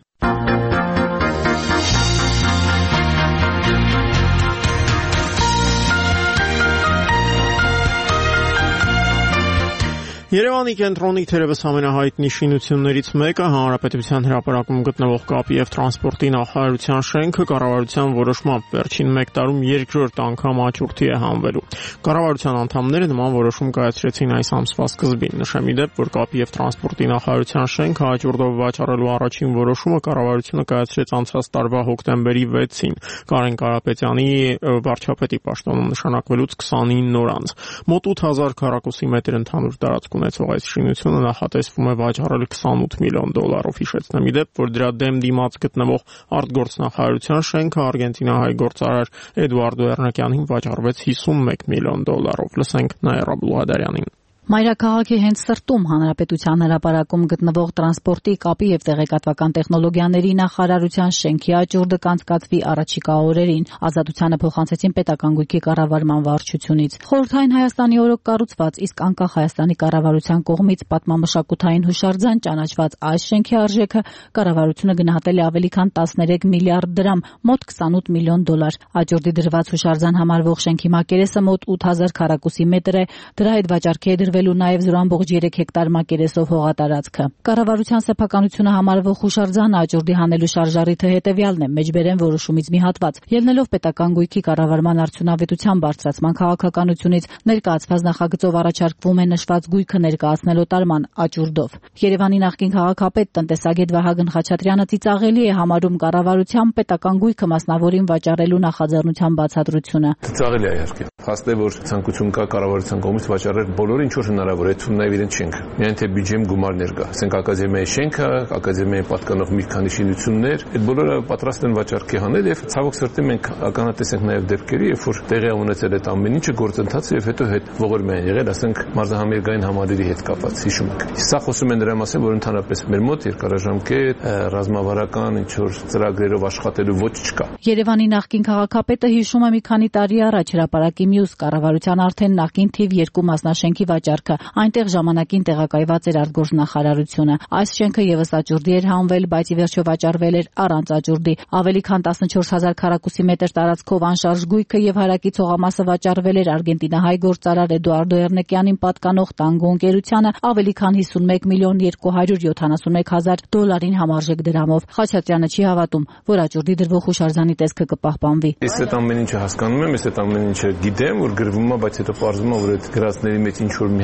Երևանի կենտրոնի թերևս ամենահայտնի շինություններից մեկը Հանրապետության հրապարակում գտնվող կապի եւ տրանսպորտի նախարարության շենքը կառավարության որոշմամբ վերջին մեկ տարում երկրորդ անգամ աճուրդի է հանվելու։ Կառավարության անդամները նման որոշում կայացրեցին այս ամսվա սկզբին։ Նշեմ իդեպ, որ կապի եւ տրանսպորտի նախարարության շենքը աճուրդով վաճառելու առաջին որոշումը կառավարությունը կայացրեց անցած տարվա հոկտեմբերի վեցին Կարեն Կարապետյանի վարչապետի պաշտոնում նշանակվելուց քսանինը օր անց։ Մոտ ութ հազար քառակուսի մետր ընդհանուր տարածք ունեցող այս շինությունը նախատեսվում է վաճառել քսանութ միլիոն դոլարով։ Հիշեցնեմ իդեպ, որ դրա դեմ դիմաց գտնվող արտգործնախարարության շենքը արգենտինահայ գործարար Էդուարդո Էռնակյանին վաճառվեց հիսունմեկ միլիոն դոլարով։ Լսենք Նաիրա Բլուհադարյանին։ Մայրաքաղաքի հենց սրտում Հանրապետության հրապարակում գտնվող տրանսպորտի, կապի եւ տեղեկատվական տեխնոլոգիաների նախարարության շենքի աճուրդը կանցկացվի առաջիկա օրերին։ Ազատությանը փոխանցեցին պետական գույքի կառավարման վարչությունից։ Խորհրդային Հայաստանի օրոք կառուցված, իսկ անկախ Հայաստանի կառավարության կողմից պատմամշակութային հուշարձան ճանաչված այս շենքի արժեքը կառավարությունը գնահատել է ավելի քան տասներեք միլիարդ դրամ, մոտ քսանութ միլիոն դոլար։ Աճուրդի դրված հուշարձան համարվող շենքի մակերեսը մոտ ութ հազար քառակուսի մետր է, դրա հետ վաճառքի է դրվել նաև զուր երեք հեկտար մակերեսով հողատարածքը։ Կառավարության սեփականությունը համարվող հուշարձանը աճուրդի հանելու շարժառիթը հետևյալն է՝ մեջբերեն որոշումից մի հատված։ Ելնելով պետական գույքի կառավարման արդյունավետության բարձրացման քաղաքականությունից, ներկայացված նախագծով առաջարկվում է նշված գույքը ներկայացնել օտարման աճուրդով։ Երևանի նախկին քաղաքապետ տնտեսագետ Վահագն Խաչատրյանը ծիծաղելի է համարում կառավարության պետական գույքը մասնավորին վաճառելու նախաձեռնության բացատրությունը։ Ծիծաղելի է իհարկե։ Փաստ է, որ ցանկություն կա կառավարության կողմից վաճառել բոլոր ինչ որ հնարավոր է, թվում նաև իրեն շենքը։ Միայն թե բյուջեում գումարներ կա։ Ասենք ակադեմիայի շենքը, ակադեմիայի պատկանող մի քանի շինություններ, այդ բոլորը պատրաստ են վաճառքի հանել եւ ցավոք սրտի մենք ականատես ենք նաև դեպքերի, երբ որ տեղի ունեցել այդ ամեն ինչը գործընթացը եւ հետո հետ ողորմ են եղել, ասենք մարզահամերգային համալիրի հետ կապված, հիշում եք։ Սա խոսում են դրա մասին, որ ընդհանրապես մեր մոտ երկարաժամկետ ռազմավարական ինչ որ ծրագրերով աշխատելու ոչ չկա։ Երևանի նախկին քաղաքապետը հիշում է մի քանի տարի առաջ հրապարակի մյուս կառավարության արդեն նախկին թիվ երկու մասնաշենքի վաճառքը։ Այնտեղ ժամանակին տեղակայված էր արտգործնախարարությունը։ Այս շենքը եւս աճուրդի էր հանվել, բայց ի վերջո վաճառվել էր առանց աճուրդի։ Ավելի քան տասնչորս հազար քառակուսի մետր տարածքով անշարժ գույքը եւ հարակից հողամասը վաճառվել էր արգենտինահայ գործարար Էդուարդո Էռնակյանին պատկանող Տանգո ընկերությանը ավելի քան հիսունմեկ միլիոն երկու հարյուր յոթանասունմեկ հազար դոլարին համարժեք դրամով։ Խաչատրյանը չի հավատում, որ աճուրդի դրվող հուշարձանի տեսքը կպահպանվի։ Ես այդ ամեն ինչը հասկանում եմ, ես այդ ամեն ինչը գիտեմ, որ գրվում է, բայց հետո պարզվում է, որ այդ գրածների մեջ ինչ որ մի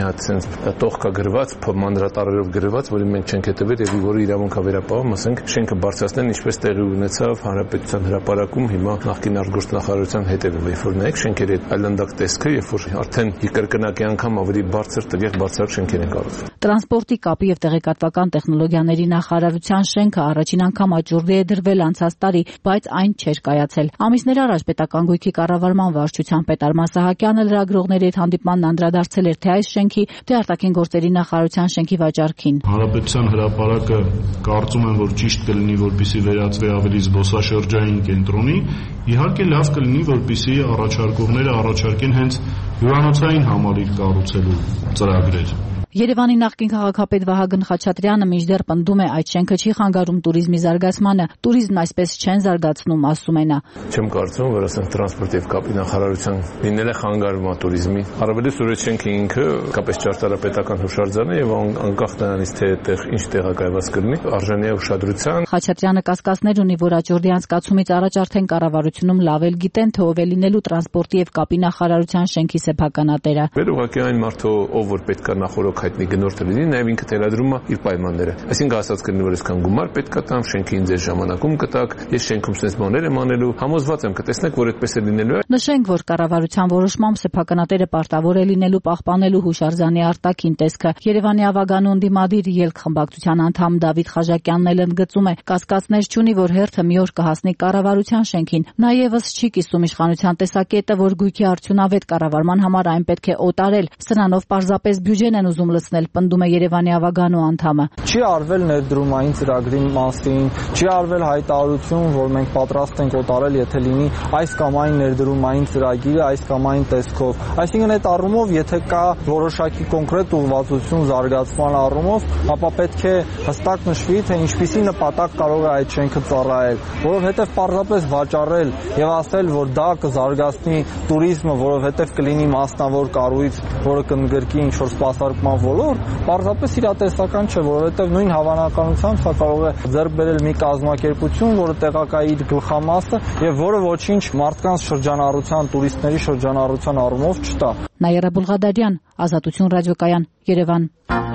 հատ sense տող կա գրված, մանրատարերով գրված, որին մենք չենք հետևել եւ որը իրավունք է վերապահում, ասենք շենքը բարձրացնեն, ինչպես տեղի ունեցավ Հանրապետության հրապարակում, հիմա նախկին արտգործնախարարության հետևում, երբ որ նայեք շենքերի այլանդակ տեսքը, երբ որ արդեն կրկնակի անգամ ավելի բարձր տեղ բարձր շենքեր են կառուցվում։ Տրանսպորտի, կապի եւ տեղեկատվական տեխնոլոգիաների նախարարության շենքը առաջին անգամ աճուրդի է դրվել անցած տարի, բայց այն չէր կայացել։ Ամիսներ առաջ պետական գույքի կառավարման վարչության պետ Արման Սահակյանը լրագրողների հետ հանդիպմանն անդրադարձել էր թե այս շենքի, թե արտաքին գործերի նախարարության շենքի վաճառքին։ Հանրապետության հրապարակը կարծում եմ, որ ճիշտ կլինի, որպեսզի վերածվի ավելի զբոսաշրջային կենտրոնի, իհարկե լավ կլինի, որպեսզի առաջարկողները առաջարկեն հենց հյուրանոցային համալիր կառուցելու ծրագրեր։ Երևանի նախկին քաղաքապետ Վահագն Խաչատրյանը մինչդեռ պնդում է այդ շենքը չի խանգարում туриզմի զարգացմանը, туриզմն այսպես չեն զարգացնում, ասում է նա։ Չեմ կարծում, որ ասենք տրանսպորտի եւ կապի նախարարության լինել է խանգարում туриզմի։ Առավելից որ այդ շենքը ինքը կապես ճարտարապետական հուշարձան է եւ անկախ նրանից թե այդտեղ ինչ տեղակայված կլինի, արժանի է ուշադրության։ Խաչատրյանը կասկածներ ունի, որ աճուրդի անցկացումից առաջ արդեն կառավարությունում լավ էլ գիտեն, թե ով է լինելու տրանսպորտի եւ կապի նախարարության շենքի սեփականատերը։ Վերուղակի այն մարդը, ով որ պետք է նախորդ հայտնի գնորդը լինի, նաև ինքը թելադրում է իր պայմանները։ Այսինքն ասած կլինի, որ այսքան գումար պետք է տամ, շենքը ինձ այս ժամանակում կտակ, ես շենքում sense բաներ եմ անելու, համոզված եմ կտեսնեք, որ այդպես է լինելու։ Նշենք, որ կառավարության որոշմամբ սեփականատերը պարտավոր է լինելու պահպանելու հուշարձանի արտաքին տեսքը։ Երևանի ավագանու ընդդիմադիր ելք խմբակցության անդամ Դավիթ Խաժակյանն էլ ընդգծում է, կասկածներ չունի, որ հերթը մի օր կհասնի կառավարության շենքին։ Նա եւս չի կիսում իշխանության տեսակետը, որ գույքի արդյունավետ կառավարման համար այն պետք է օտարել։ Սրանով պարզապես բյուջեն են ուզում լցնել, պնդում է Երևանի ավագանու անդամը։ Չի արվել ներդրումային ծրագրի մասին, չի արվել հայտարարություն, որ մենք պատրաստ ենք օտարել, եթե լինի այս կամ այն ներդրումային ծրագիրը, այս կամ այն տեսքով։ Այսինքն այդ առումով, եթե կա որոշակի կոնկրետ ուղղվածություն զարգացման առումով, ապա պետք է հստակ նշվի, թե ինչպիսի նպատակ կարող է այդ շենքը ծառայել, որովհետև պարզապես վաճառել եւ ասել, որ դա կզարգացնի туриզմը, որովհետև կլինի մասնավոր կառույց, որը կընդգրկի ինչ-որ սպասարկման ոլորտ, պարզապես իրատեսական չէ, որովհետև նույն հավանականությամբ սա կարող է ձեռք բերել մի կազմակերպություն, որը տեղակայի իր գլխամասը եւ որը ոչինչ մարդկանց շրջանառության, туриստների շրջանառության առումով չտա։ Նաիրա Բուլղադարյան, Ազատություն ռադիոկայան, Երևան։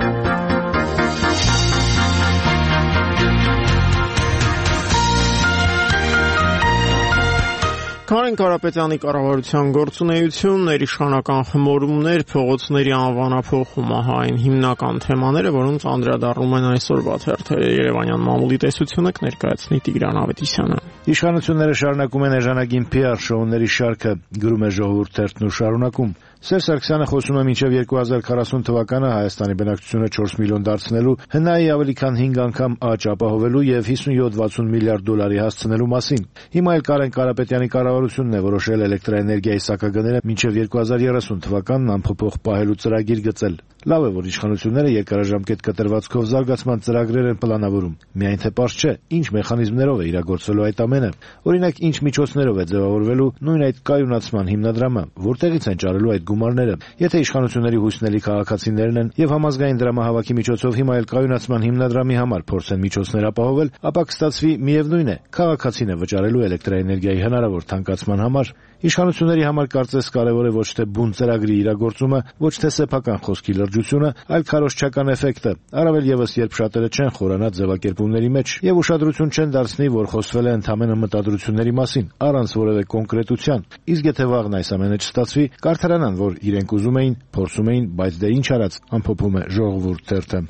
Կարեն Կարապետյանի կառավարության գործունեություններ, իշխանական խմորումներ, փողոցների անվանափոխումը այն հիմնական թեմաները, որոնց անդրադառնում են այսօրվա թերթերը։ Երևանյան մամուլի տեսությունը կներկայացնի Տիգրան Ավետիսյանը։ Իշխանությունները շարունակում են էժանագին Փի Ար շոուների շարքը, գրում է Ժողովուրդ թերթն ու շարունակում։ Սերժ Սարգսյանը խոսում է մինչև երկու հազար քառասուն թվականը Հայաստանի բնակչությունը չորս միլիոն դարձնելու, հնայի ավելի քան հինգ անգամ աճ ապահովելու եւ հիսունյոթ վաթսուն միլիարդ դոլարի հասցնելու մասին։ Հիմա էլ Կարեն Կարապետյանի կառավարությունն է որոշել էլեկտրաէներգիայի սակագները մինչև երկու հազար երեսուն թվականն անփոփոխ պահելու ծրագիր գծել։ Լավ է, որ իշխանությունները երկարաժամկետ կտրվածքով զարգացման ծրագրեր են պլանավորում։ Միայն թե պարզ չէ, ինչ մեխանիզմներով է իրագործվելու այդ ամենը։ Օրինակ, ինչ միջոցներով է ձևավորվելու նույն այդ կայունացման հիմնադրամը, որտեղից են ճարելու այդ գումարները։ Եթե իշխանությունների հույսնելի քաղաքացիներն են եւ համազգային դրամահավաքի միջոցով հիմա էլ կայունացման հիմնադրամի համար փորձեն միջոցներ ապահովել, ապա կստացվի միևնույն է, քաղաքացին է վճարելու էլեկտրաէներգիայի հնարավոր թանկացման համար։ Իշխանությունների համար կարծես կարևոր է ոչ թե բուն ծրագրի իրագործումը, ոչ թե սեփական խոսքի լրջությունը, այլ քարոզչական էֆեկտը, առավել եւս երբ շատերը չեն խորանա ձևակերպումների մեջ եւ ուշադրություն չեն դարձնի, որ խոսվել է ընդհանրապես մտադրությունների մասին, առանց որևէ կոնկրետության։ Իսկ եթե վաղն այս ամենը չստացվի, կարդարանան, որ իրենք ուզում էին, փորձում էին, բայց դե ինչ արած, ամփոփում է Ժողովուրդ թերթը։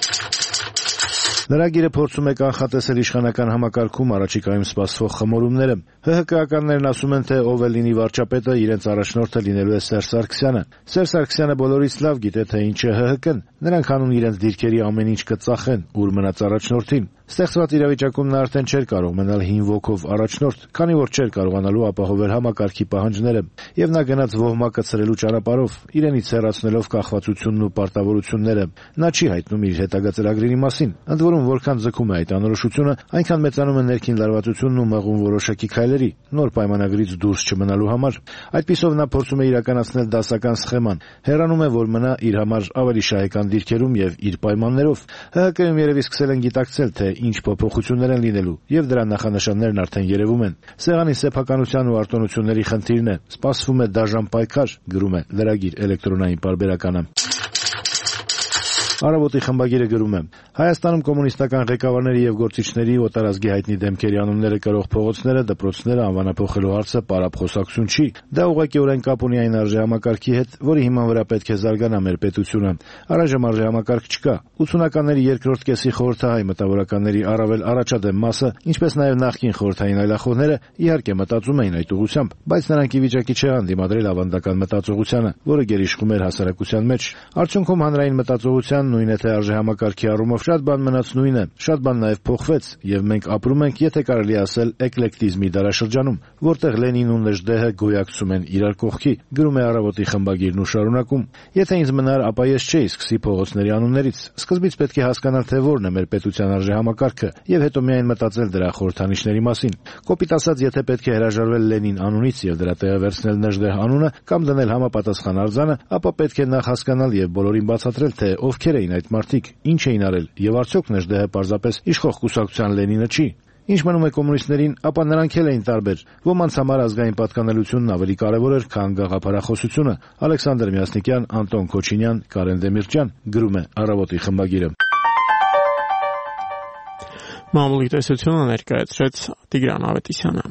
Լրագիրը փորձում է կանխատեսել իշխանական համակարգում առաջիկայում սպասվող խմորումները։ ՀՀԿ-ականներն ասում են, թե ով է լինի վարչապետը, իրենց առաջնորդը լինելու է Սերժ Սարգսյանը։ Սերժ Սարգսյանը բոլորից լավ գիտե, թե ինչ է ՀՀԿ-ն։ Նրանք հանուն իրենց դիրքերի ամեն ինչ կծախեն, ուր մնաց առաջնորդին։ Ստեղծված իրավիճակում նա արդեն չէր կարող մնալ հին ոգով առաջնորդ, քանի որ չէր կարողանալու ապահովել համակարգի պահանջները, եւ նա գնաց ոհմակը ցրելու ճանապարհով, իրենից հեռացնելով կախվածությունն ու պարտավորությունները։ Նա չի հայտնում իր հետագա ծրագրերի մասին, ընդ որում որքան ձգում է այդ անորոշությունը, այնքան մեծանում է ներքին լարվածությունն ու մղում որոշակի քայլերի, նոր պայմանագրից դուրս չմնալու համար։ Այդպիսով նա փորձում է իրականացնել դասական սխեման, հեռանում է, որ մնա իր համար ավելի շահեկան դիրքերում եւ իր պայմաններով։ ՀՀԿ-ում երևի սկսել են գիտակցել, թե ինչ փոփոխություններ են լինելու, եւ դրա նախանշաններն արդեն երևում են։ Սեղանի սեփականության ու արտոնությունների խնդիրն է, սպասվում է դաժան պայքար, գրում է լրագիր էլեկտրոնային պարբերականը։ Առավոտի խմբագիրը գրում է. Հայաստանում կոմունիստական ղեկավարների եւ գործիչների օտարազգի հայտնի դեմքերի անունները կրող փողոցները, դպրոցները անվանափոխելու հարցը պարապ խոսակցություն չի։ Դա ուղղակիորեն կապ ունի այն արժեհամակարգի հետ, որի հիման վրա պետք է զարգանա մեր պետությունը։ Առայժմ արժեհամակարգ չկա։ ութսունականների երկրորդ կեսի խորհրդահայ մտավորականների առավել առաջադեմ մասը, ինչպես նաև նախկին խորհրդային այլախոհները, իհարկե մտածում էին այդ ուղղությամբ, բայց նրանք ի վիճակի չեղան դիմադրել ավանդական մտածողությանը, որը գերիշխում էր հասարակության մեջ։ Արդյունքում հանրային մտածողության նույն է թե արժեհամակարգի առումով շատ բան մնաց նույնը, շատ բան նաև փոխվեց, եւ մենք ապրում ենք, եթե կարելի ասել, էկլեկտիզմի դարաշրջանում, որտեղ Լենինն ու Նժդեհը գոյակցում են իրար կողքի, գրում է Առավոտի խմբագիրն ու շարունակում. Եթե ինձ մնար, ապա ես չէի սկսի փողոցների անուններից։ Սկզբից պետք է հասկանալ, թե որն է մեր պետության արժեհամակարգը, եւ հետո միայն մտածել դրա խորհրդանիշների մասին։ Կոպիտ ասած, եթե պետք է հրաժարվել Լենին անունից եւ դրա տեղը վերցնել Նժդեհ անունը կամ դնել համապատասխան արձանը, ապա պետք է նախ հասկանալ եւ բոլորին բացատրել, թե ովքեր էին այդ մարդիկ, ինչ էին արել եւ արդյոք Նժդեհը պարզապես իշխող կուսակցության Լենինը չի։ Ինչ մնում է կոմունիստներին, ապա նրանք էլ էին տարբեր։ Ոմանց համար ազգային պատկանելությունն ավելի կարևոր էր, քան գաղափարախոսությունը։ Ալեքսանդր Միասնիկյան, Անտոն Քոչինյան, Կարեն Դեմիրճյան, գրում է Առավոտի խմբագիրը։ Մամուլի տեսությունը ներկայացրեց Տիգրան Ավետիսյանը։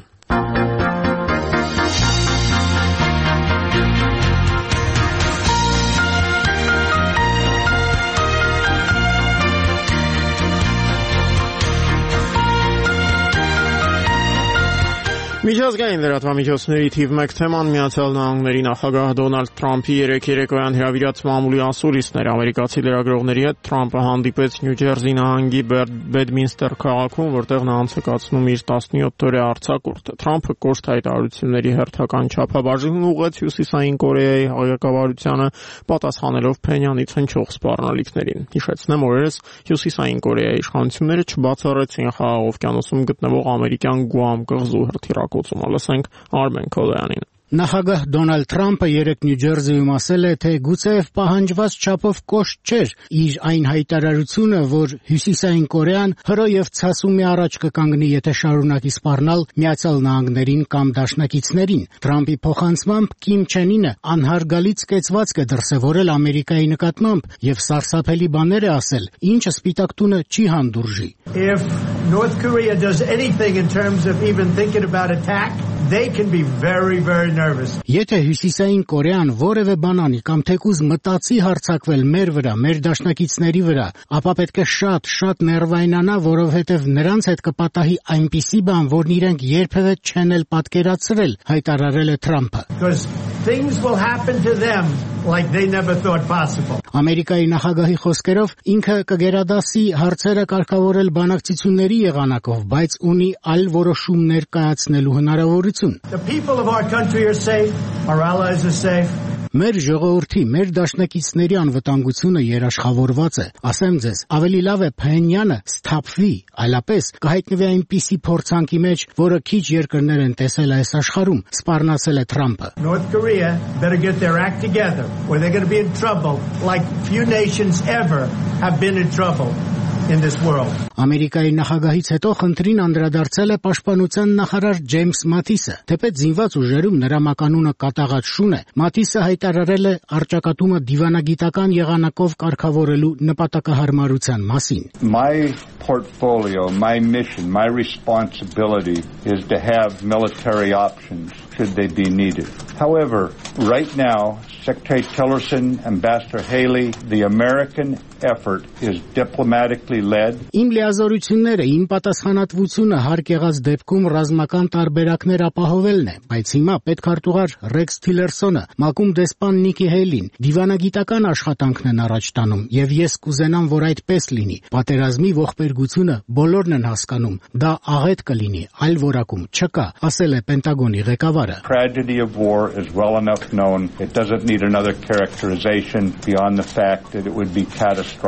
Միջազգային լրատվամիջոցների թիվ մեկ թեման Միացյալ Նահանգների նախագահ Դոնալդ Թրամփի երեկ երեկոյան հրավիրած մամուլի ասուլիսն էր։ Ամերիկացի լրագրողների հետ Թրամփը հանդիպեց Նյու Ջերսի նահանգի Բեդմինստեր քաղաքում, որտեղ նա անցկացնում իր տասնյոթ-օրյա արձակուրդը։ Թրամփը կոշտ հայտարարությունների հերթական չափաբաժին ուղղեց Հյուսիսային Կորեայի ղեկավարությանը, պատասխանելով Փենյանից հնչող սպառնալիքներին։ Հիշեցնեմ, օրերս Հյուսիսային Կորեայի իշխանությունները չբացառեցին Խաղաղ օվկիանոսում գտնվող ամերիկյան Գուամ կղզու հրթիռակոծումը։ Լսենք Արմեն Քոլոյանին։ Նախագահ Դոնալդ Թրամփը երեկ Նյու Ջերսիում ասել է, թե գուցեև պահանջված չափով կոշտ չէր իր այն հայտարարությունը, որ Հյուսիսային Կորեան հրո եւ ցասումի առաջ կկանգնի, եթե շարունակի սպառնալ Միացյալ Նահանգներին կամ դաշնակիցներին։ Թրամփի փոխանցմամբ Կիմ Չեն Ինը անհարգալից կեցվածք է դրսևորել Ամերիկայի նկատմամբ եւ սարսափելի բաներ է ասել, ինչը Սպիտակ տունը չի հանդուրժի։ If North Korea does anything in terms of even thinking about attack, they can be very very nervous. Եթե Հյուսիսային Կորեան որևէ բան անի կամ թեկուզ մտածի հարձակվել մեր վրա, մեր դաշնակիցների վրա, ապա պետք է շատ, շատ ներվայնանա, որովհետև նրանց հետ կպատահի այնպիսի բան, որն իրենք երբևէ չեն էլ պատկերացրել, հայտարարել է Թրամփը։ Because things will happen to them like they never thought possible. Ամերիկայի նախագահի խոսքերով ինքը կգերադասի հարցերը կարգավորել բանակցությունների եղանակով, բայց ունի այլ որոշումներ կայացնելու հնարավորություն։ The people of our country are safe, our allies are safe. Մեր ժողովրդի, մեր դաշնակիցների անվտանգությունը երաշխավորված է։ Ասեմ ձեզ, ավելի լավ է Փենյանը սթափվի, այլապես կհայտնվի այնպիսի փորձանքի մեջ, որը քիչ երկրներ են տեսել այս աշխարհում, սպառնացել է Թրամփը։ North Korea better get their act together or they're going to be in trouble like few nations ever have been in trouble in this world. Ամերիկայի նախագահից հետո խնդրին անդրադարձել է պաշտպանության նախարար Ջեյմս Մաթիսը։ Թեպետ զինված ուժերում նրա մականունը կատաղած շուն է, Մաթիսը հայտարարել է առճակատումը դիվանագիտական եղանակով կարգավորելու նպատակահարմարության մասին։ My portfolio, my mission, my responsibility is to have military options should they be needed. However, right now, Secretary Tillerson, Ambassador Haley, the American effort is diplomatically led. Իմ լիազորությունները, իմ պատասխանատվությունը հարկ եղած դեպքում ռազմական տարբերակներ ապահովելն է, բայց հիմա պետքարտուղար Ռեքս Թիլերսոնը, մակում դեսպան Նիկի Հեյլին դիվանագիտական աշխատանքն են առաջ տանում, եւ ես կուզենամ, որ այդպես լինի։ Պատերազմի ողբերգությունը բոլորն են հասկանում, դա աղետ կլինի, այլ որակում չկա, ասել է Պենտագոնի ղեկավարը։ Tragedy of war is well enough known. It doesn't need another characterization beyond the fact that it would be catastrophic.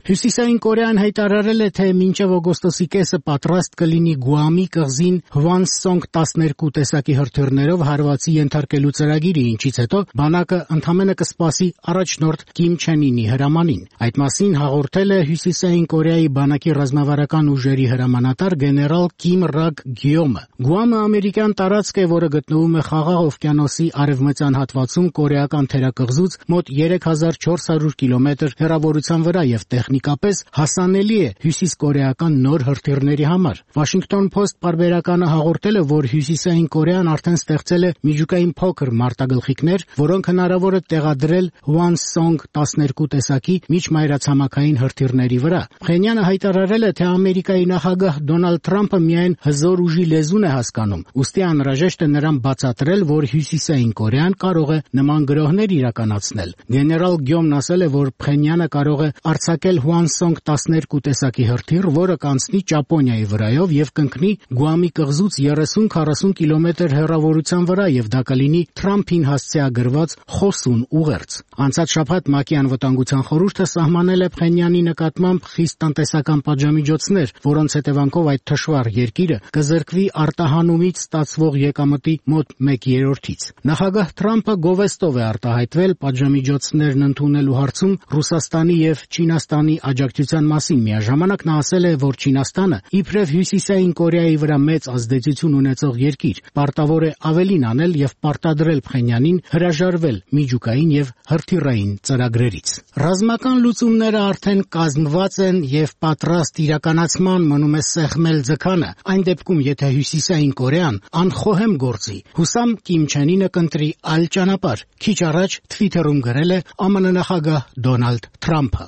Հյուսիսային Կորեան հայտարարել է, թե մինչև օգոստոսի կեսը պատրաստ կլինի Գուամի կղզին Հվանսոնգ տասներկու տեսակի հրթիռներով հարվածի ենթարկելու ծրագիրը, ինչից հետո բանակը ընդամենը կսպասի առաջնորդ Կիմ Չեն Ինի հրամանին։ Այդ մասին հաղորդել է Հյուսիսային Կորեայի բանակի ռազմավարական ուժերի հրամանատար գեներալ Կիմ Ռակ Գյոմը։ Գուամը ամերիկյան տարածք է, որը գտնվում է Խաղաղ օվկիանոսի արևմտյան հատվածում կորեական թերակղզուց մոտ երեք հազար չորս հարյուր կիլոմետր հեռավորության վրա եւ տեխնիկապես հասանելի է հյուսիսկորեական նոր հրթիռների համար։ Washington Post պարբերականը հաղորդել է, որ Հյուսիսային Կորեան արդեն ստեղծել է միջուկային փոքր մարտագլխիկներ, որոնք հնարավոր է տեղադրել Hwasong տասներկու տեսակի միջմայրացամաքային հրթիռների վրա։ Փխենյանը հայտարարել է, թե Ամերիկայի նախագահ Դոնալդ Թրամփը միայն հզոր ուժի լեզուն է հասկանում, ուստի անհրաժեշտ է նրան բացատրել, որ Հյուսիսային Կորեան կարող է նման գրոհներ իրականացնել։ Գեներալ Գյոմն ասել է, որ Փխենյանը կարող է արձակել Hwasong տասներկու տեսակի հրթիռ, որը կանցնի Ճապոնիայի վրայով եւ կընկնի Գուամի կղզուց երեսուն քառասուն կիլոմետր հեռավորության վրա եւ դա կլինի Թրամփին հասցեագրված խոսուն ուղերձ։ Անցած շաբաթ ՄԱԿ-ի անվտանգության խորհուրդը սահմանել է Փխենյանի նկատմամբ խիստ տնտեսական պատժամիջոցներ, որոնց հետևանքով այդ թշվառ երկիրը կզրկվի արտահանումից ստացվող եկամտի մոտ մեկ երրորդից։ Նախագահ Թրամփը գովեստով է արտահայտվել պատժամիջոցներն ընդունելու հարցում Ռուսաստանի եւ Չինաստանի աջակցության մասին։ Միաժամանակ նա ասել է, որ Չինաստանը իբրև Հյուսիսային Կորեայի վրա մեծ ազդեցություն ունեցող երկիր պարտավոր է ավելին անել եւ պարտադրել Փխենյանին հրաժարվել միջուկային եւ հրթիռային ծրագրերից։ Ռազմական լուծումները արդեն կազմված են եւ պատրաստ իրականացման մնում է սեղմել ձգանը։ Այն դեպքում, եթե Հյուսիսային Կորեան անխոհեմ գործի, հուսամ Կիմ Չեն Ինը կընտրի այլ ճանապարհ։ Քիչ առաջ Twitter-ում գրել է ԱՄՆ նախագահ Դոնալդ Թրամփը։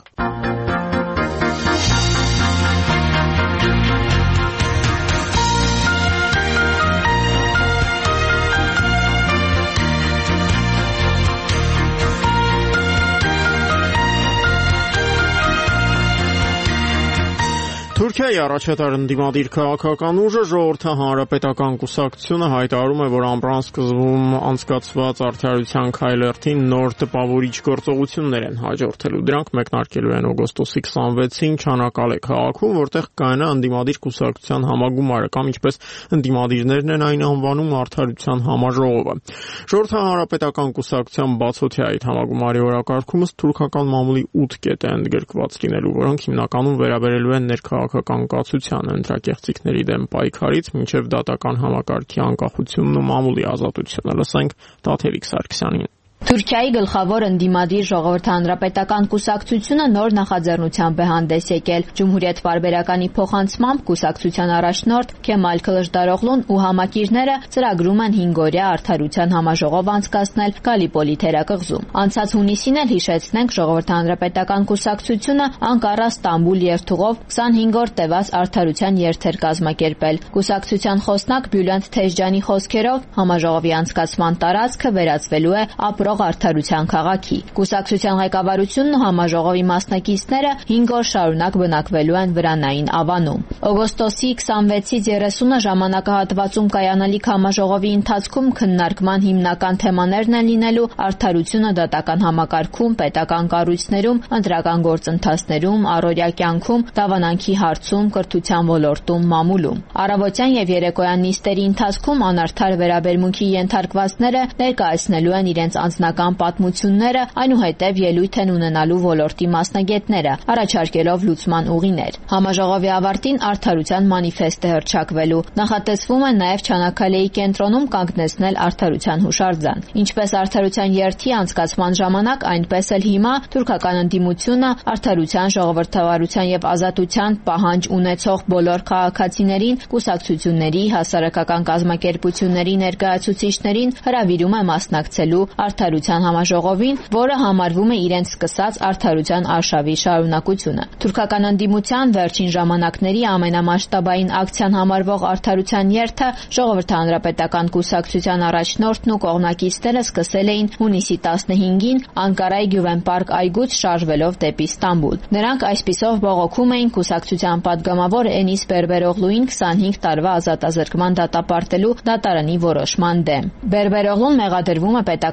Թուրքիայի առաջատար ընդդիմադիր քաղաքական ուժը ժողովրդի հանրապետական կուսակցությունը հայտարարում է, որ ամռան սկզբում անցկացված արդարության քայլերթին նոր տպավորիչ գործողություններ են հաջորդելու։ Դրանք մեկնարկելու են օգոստոսի քսանվեցին Չանակալե քաղաքում, որտեղ կայանա ընդդիմադիր կուսակցության համագումարը կամ ինչպես ընդդիմադիրներն են այն անվանում արդարության համաժողովը։ Ժողովրդի հանրապետական կուսակցության բացօթյա այդ համագումարի օրակարգումս թուրքական մամուլի ութ կետ է ընդգրկված լինելու, որոնք հիմնականում վերաբերելու են ներքաղաքական կացությանը, ընտրակեղծիքների դեմ պայքարից մինչև դատական համակարգի անկախությունն ու մամուլի ազատությունը։ Լսենք Տաթևիկ Սարգսյանին։ Թուրքիայի գլխավոր ընդդիմադիր ժողովրդի հանրապետական կուսակցությունը նոր նախաձեռնությամբ է հանդես եկել։ Ջումհուրիետ պարբերականի փոխանցմամբ կուսակցության առաջնորդ Քեմալ Քլշդարօղլուն ու համակիրները ծրագրում են հինգօրյա արդարության համաժողով անցկացնել Գալիպոլի թերակղզում։ Անցած հունիսին էլ հիշեցնենք ժողովրդի հանրապետական կուսակցությունը Անկարա Ստամբուլ երթուղով քսանհինգորդ տևած արդարության երթեր կազմակերպել։ Կուսակցության խոսնակ Բյուլանդ Թեժջանի խոսքերով համաժողովի անցկացման տարածքը վերածվելու է ապրող արդարության քաղաքի։ Կուսակցության ղեկավարությունն ու համաժողովի մասնակիցները հինգ օր շարունակ բնակվելու են Վրանային Ավանում։ Օգոստոսի քսանվեցից երեսունը ժամանակահատվածում կայանալիք համաժողովի ընթացքում քննարկման հիմնական թեմաներն են լինելու արդարությունը դատական համակարգում, պետական կառույցներում, ընտրական գործընթացներում, առօրյա կյանքում, դավանանքի հարցում, կրթության ոլորտում, մամուլում։ Առավոտյան եւ երեկոյան նիստերի ընթացքում անարդար վերաբերմունքի ենթարկվածները ներկայացնելու են իրենց անձնական պատմությունները, այնուհետև ելույթ են ունենալու ոլորտի մասնագետները, առաջարկելով լուծման ուղիներ։ Համաժողովի ավարտին արդարության մանիֆեստ է հռչակվելու։ Նախատեսվում է նաև Չանակալեի կենտրոնում կանգնեցնել արդարության հուշարձան։ Ինչպես արդարության երթի անցկացման ժամանակ, այնպես էլ հիմա թուրքական ընդդիմությունը արդարության, ժողովրդավարության եւ ազատության պահանջ ունեցող բոլոր քաղաքացիներին, կուսակցությունների, հասարակական կազմակերպությունների ներկայացուցիչներին հրավիրում է մասնակցելու արդարության համաժողովին, որը համարվում է իրենց սկսած արդարության արշավի շարունակությունը։ Թուրքական ընդդիմության վերջին ժամանակների ամենամասշտաբային ակցիան համարվող արդարության երթը ժողովրդի հանրապետական կուսակցության առաջնորդն ու կողմնակիցները սկսել էին հունիսի տասնհինգին Անկարայի Գյուվենպարկ այգուց շարժվելով դեպի Ստամբուլ։ Նրանք այսպիսով բողոքում էին կուսակցության падգամավոր Էնիս Բերբերօղլուին քսանհինգ տարվա ազատազրկման դատապարտելու դատարանի որոշման դեմ։ Բերբերօղլուն մեղադրվում է պետական գաղ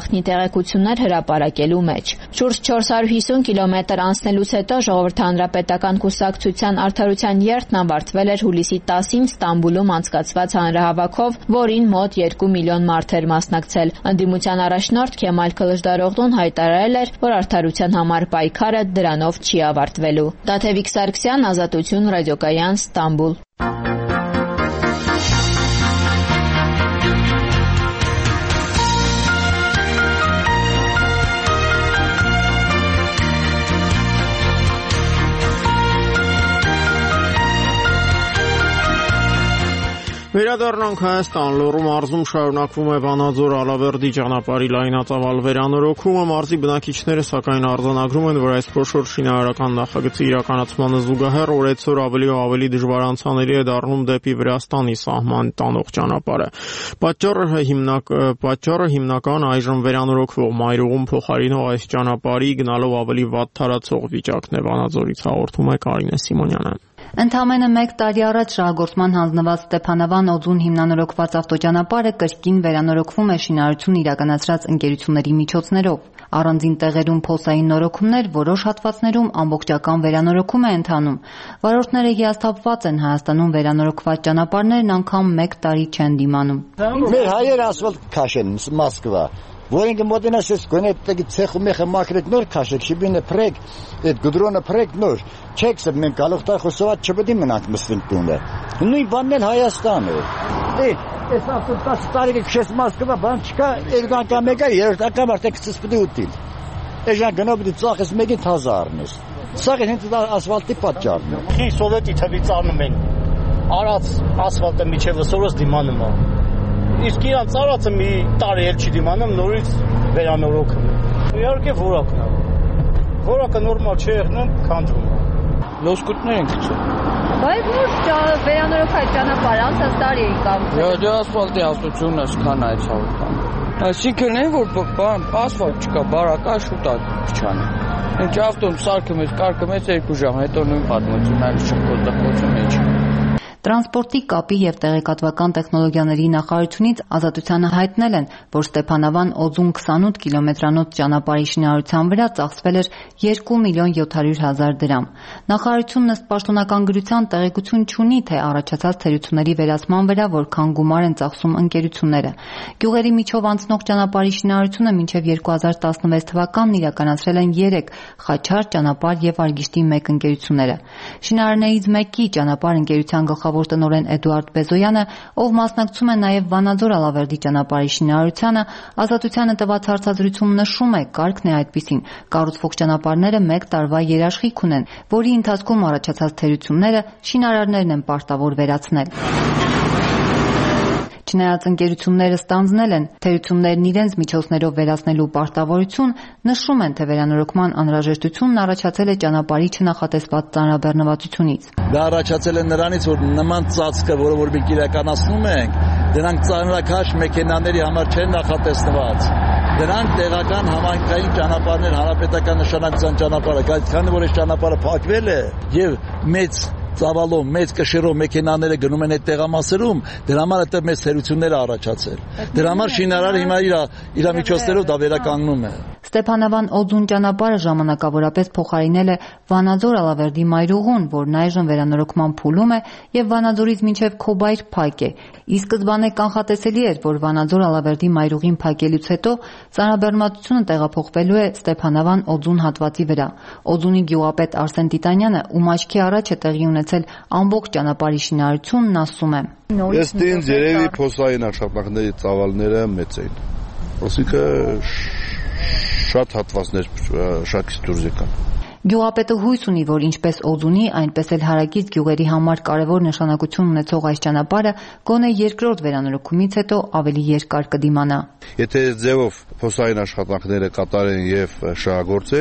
գաղտնի տեղեկություններ հրապարակելու մեջ։ Շուրջ չորս հարյուր հիսուն կիլոմետր անցնելուց հետո Ժողովրդի հանրապետական կուսակցության արդարության երթն ավարտվել էր հուլիսի տասին Ստամբուլում անցկացված հանրահավաքով, որին մոտ երկու միլիոն մարդ էր մասնակցել։ Ընդդիմության առաջնորդ Քեմալ Քılıçdaroğlu'n հայտարարել էր, որ արդարության համար պայքարը դրանով չի ավարտվելու։ Տաթևիկ Սարգսյան, Ազատություն, ռադիոկայան, Ստամբուլ։ Վերադառնանք Հայաստան։ Լոռու մարզում շարունակվում է Վանաձոր Ալավերդի ճանապարհի լայնածավալ վերանորոգումը։ Մարզի բնակիչները սակայն արձանագրում են, որ այս փոշոր շինարարական նախագծի իրականացմանը զուգահեռ օրեցօր ավելի ու ավելի դժվարանցանելի է դառնում դեպի Վրաստանի սահման տանող ճանապարհը։ Պատճառը հիմնակ պատճառը հիմնական այժմ վերանորոգվող մայրուղում փոխարինող այս ճանապարհի գնալով ավելի վատ թարացող վիճակն է։ Վանաձորից հաղորդում է Կարինե Սիմոնյանը։ Ընդամենը մեկ տարի առաջ շահագործման հանձնված Ստեփանավան օձուն հիմնանորոգված ավտոճանապարհը կրկին վերանորոգվում է շինարարություն իրականացրած ընկերությունների միջոցներով։ Առանձին տեղերում փոսային նորոգումներ, որոշ հատվածներում ամբողջական վերանորոգում է ընթանում։ Վարորդները հիասթափված են, Հայաստանում վերանորոգված ճանապարհներն անգամ մեկ տարի չեն դիմանում։ Մեր հայերը ասֆալտ քաշեն Մոսկվա, որինք մոտենաս էս գոնե դեպի ցեխը մեխը մակրետ նոր քաշեք, շիբինը փրեք, այդ գդրոնը փրեք նոր։ Չեքսը մենք գալուխ տա խոսovat չպետք է մնանք մստին տունը։ Նույն բանն էլ Հայաստանը։ Դե, այս ավտոստաց տարիքը քշես Մոսկվա, բան չկա, երկու անգամ եկա, երրորդ անգամ արդեն քսես պետք է ուտիլ։ Էժան գնա պետք է ծախես մեկին թազա առնես։ Սա հենց ասֆալտի պատճառն է։ Խի սովետի թվից առնում են։ Արած ասֆալտը միջև սորոս դիմանում է։ Իսկ իրանց արածը մի տարի էլ չի դիմանում, նորից վերանորոգում։ Իհարկե որակն է։ Որակը նորմալ չի եղնում, քանդվում է։ Լոսկուտներ են գցում։ Բայց նոր վերանորոգած ճանապարհ անցած տարի էի կամ։ Դե ասֆալտի հաստությունը սքան է ցավոքան։ Այսինքն այն որ բան ասֆալտ չկա, բարակա շուտ է փչանը։ Ինչ ավտոն սարքում ես, կարկում ես երկու ժամ, հետո նույն պատմությունն այլ շփոթախոսում է։ Տրանսպորտի, կապի եւ տեղեկատվական տեխնոլոգիաների նախարարությունից Ազատությանը հայտնել են, որ Ստեփանավան օձուն քսանութ կիլոմետրանոց ճանապարհի շինարարության վրա ծախսվել էր երկու միլիոն յոթ հարյուր հազար դրամ։ Նախարարությունն ըստ պաշտոնական գրության տեղեկություն չունի, թե առաջացած թերությունների վերացման վրա որքան գումար են ծախսում ընկերությունները։ Գյուղերի միջով անցնող ճանապարհի շինարարությունը մինչև երկու հազար տասնվեց թվականն իրականացրել են երեք Խաչար, ճանապարհ եւ Արգիշտի մեկ ընկերությունները։ Շինարարներից մեկի ճանապարհ ընկերության գլխավոր տնօրեն Էդուարդ Բեզոյանը, ով մասնակցում է նաև Վանաձոր Ալավերդի ճանապարհի շինարարությանը, Ազատությանը տված հարցազրույցում նշում է, կարգն է այդպիսին. կառուցվող ճանապարհները մեկ տարվա երաշխիք ունեն, որի ընթացքում առաջացած թերությունները շինարարներն են պարտավոր վերացնել։ Չնայած ընկերությունները ստանձնել են թերություններն իրենց միջոցներով վերացնելու պարտավորություն, նշում են, թե վերանորոգման անհրաժեշտությունն առաջացել է ճանապարհի չնախատեսված ծանրաբեռնվածությունից։ Դա առաջացել է նրանից, որ նման ծածկը, որը որ մենք իրականացնում ենք, դրանք ծանրակաշ մեքենաների համար չեն նախատեսված։ Դրանք տեղական համայնքային ճանապարհներ, հանրապետական նշանակության ճանապարհը, այդքան որ այս ճանապարհը փակվել է եւ մեծ ծավալով մեծ կշռով մեքենաները գնում են այդ տեղամասերում, դրա համար այդտեղ մեծ թերություններ է առաջացել։ Դրա համար շինարարը հիմա իր իր միջոցներով դա վերականգնում է։ Ստեփանավան օձուն ճանապարհը ժամանակավորապես փոխարինել է Վանաձոր Ալավերդի մայրուղուն, որն այժմ վերանորոգման փուլում է եւ Վանաձորից մինչեւ Քոբայր փակ է։ Ի սկզբանե կանխատեսելի էր, որ Վանաձոր Ալավերդի մայրուղին փակելուց հետո ծանրաբեռնվածությունը տեղափոխվելու է Ստեփանավան օձուն հատվածի վրա։ Օձունի գյուղապետ Արսեն Տիտանյանը, ում աչքի առաջ է տեղի ունեցել ամբողջ ճանապարհի շինարարությունն, ասում է. Ըստ ինձ երևի փոսային աշխատանքների ծավալները մեծ էին։ Այսինքն շատ հատվածներ շարքից դուրս եկան։ Գյուղապետը հույս ունի, որ ինչպես օձունի, այնպես էլ հարակից գյուղերի համար կարևոր նշանակություն ունեցող այս ճանապարհը գոնե երկրորդ վերանորոգումից հետո ավելի երկար կդիմանա։ Եթե ձևով փոսային աշխատանքները կատարեն եւ շահագործեն,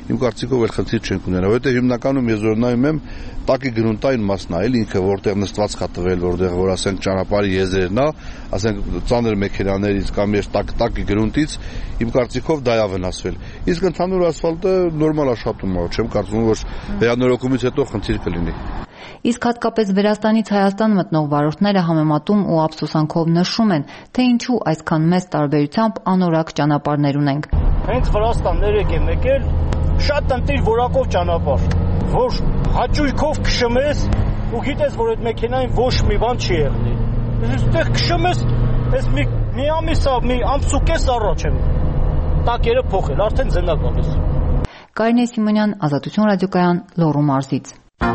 իմ կարծիքով էլ խնդիր չենք ունենա, որովհետև հիմնականում ես որ նայում եմ տակի գրունտային մասն է, էլ ինքը որտեղ նստված կա տվել, որտեղ որ ասենք ճանապարհի եզերն է, ասենք ծանր մեքենաներից կամ ես տակ տակի գրունտից իմ կարծիքով դա է վնասվել։ Իսկ ընդհանուր ասֆալտը նորմալ աշխատում է, չեմ կարծում որ վերանորոգումից հետո խնդիր կլինի։ Իսկ հատկապես Վրաստանից Հայաստան մտնող վարորդները համեմատում ու ափսոսանքով նշում են, թե ինչու այսքան մեծ տարբերությամբ անորակ ճանապարհներ ունենք։ Հենց Վրաստան ներեք եմ եկել, շատ ընտիր որակով ճանապարհ, որ հաճույքով քշում ես ու գիտես, որ այդ մեքենային ոչ մի բան չի եղնի։ Այստեղ քշում ես, ես մի մի ամիս, մի ամս ու կես առաջ եմ տակերը փոխել, արդեն ձենա գալիս։ Կարինե Սիմոնյան, Ազատություն ռադիոկայան, Լոռու մարզից։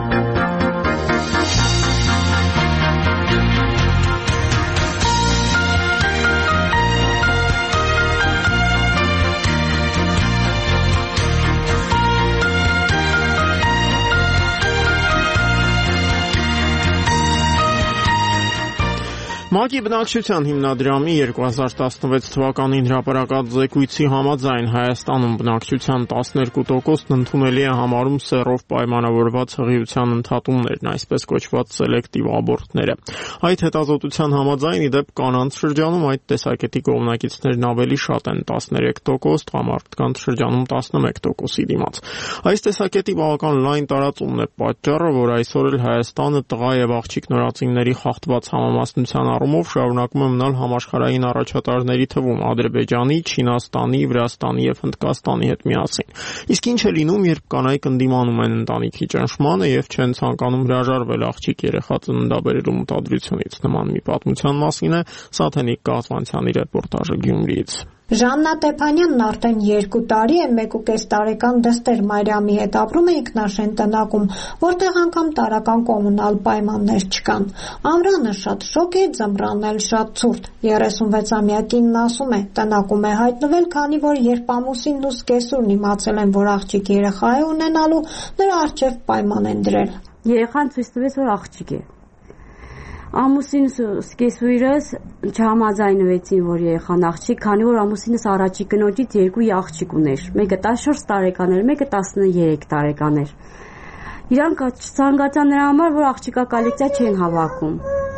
ՄԱԿ-ի բնակչության հիմնադրամի երկու հազար տասնվեց թվականին հրապարակած զեկույցի համաձայն Հայաստանում բնակչության տասներկու տոկոսն ընդունելի է համարում սեռով պայմանավորված հղիության ընդհատումներն, այսպես կոչված սելեկտիվ աբորտները։ Այդ հետազոտության համաձայն, ի դեպ, կանանց շրջանում այդ տեսակետի կողմնակիցներն ավելի շատ են տասներեք տոկոս, տղամարդկանց շրջանում տասնմեկ տոկոսի դիմաց։ Այս տեսակետի բավական լայն տարածումն է պատճառը, որ այսօր էլ Հայաստանը տղա եւ աղջիկ նորածինների խախտված համամասնության առումով շարունակում է մնալ համաշխարհային առաջատարների թվում Ադրբեջանի, Չինաստանի, Վրաստանի եւ Հնդկաստանի հետ միասին։ Իսկ ինչ է լինում, երբ կանայք ընդդիմանում են ընտանիքի ճնշմանը եւ չեն ցանկանում հրաժարվել աղջիկ երեխա ծննդաբերելու մտադրությունից։ Նման մի պատմության մասին է Սաթենիկ Կազմանցյանի ռեպորտաժը Գյումրիից։ Ժաննա Տեփանյանն արդեն երկու տարի է մեկ ու կես տարեկան դստեր Մարիամի հետ ապրում է ինքնաշեն տնակում, որտեղ անգամ տարական կոմունալ պայմաններ չկան։ Ամրանը շատ շոկ է, ձմռանն էլ շատ ցուրտ։ երեսունվեցամյա կինն ասում է, տնակում է հայտնվել, քանի որ երբ ամուսինն ու սկեսուրն իմացել են, որ աղջիկ երեխա է ունենալու, նրա առջև պայման են դրել։ Երեխան ցույց տվեց, որ աղջիկ է։ Ամուսինս սկեսույրս չհամաձայնվեցին, որ երեխան աղջիկ, քանի որ ամուսինս առաջի կնոջից երկու աղջիկ ուներ։ Մեկը տասնչորս տարեկան էր, մեկը տասներեք տարեկան էր։ Իրանք չցանկացան նրա համար, որ աղջիկա կոլեկցիա չեն հավաքում։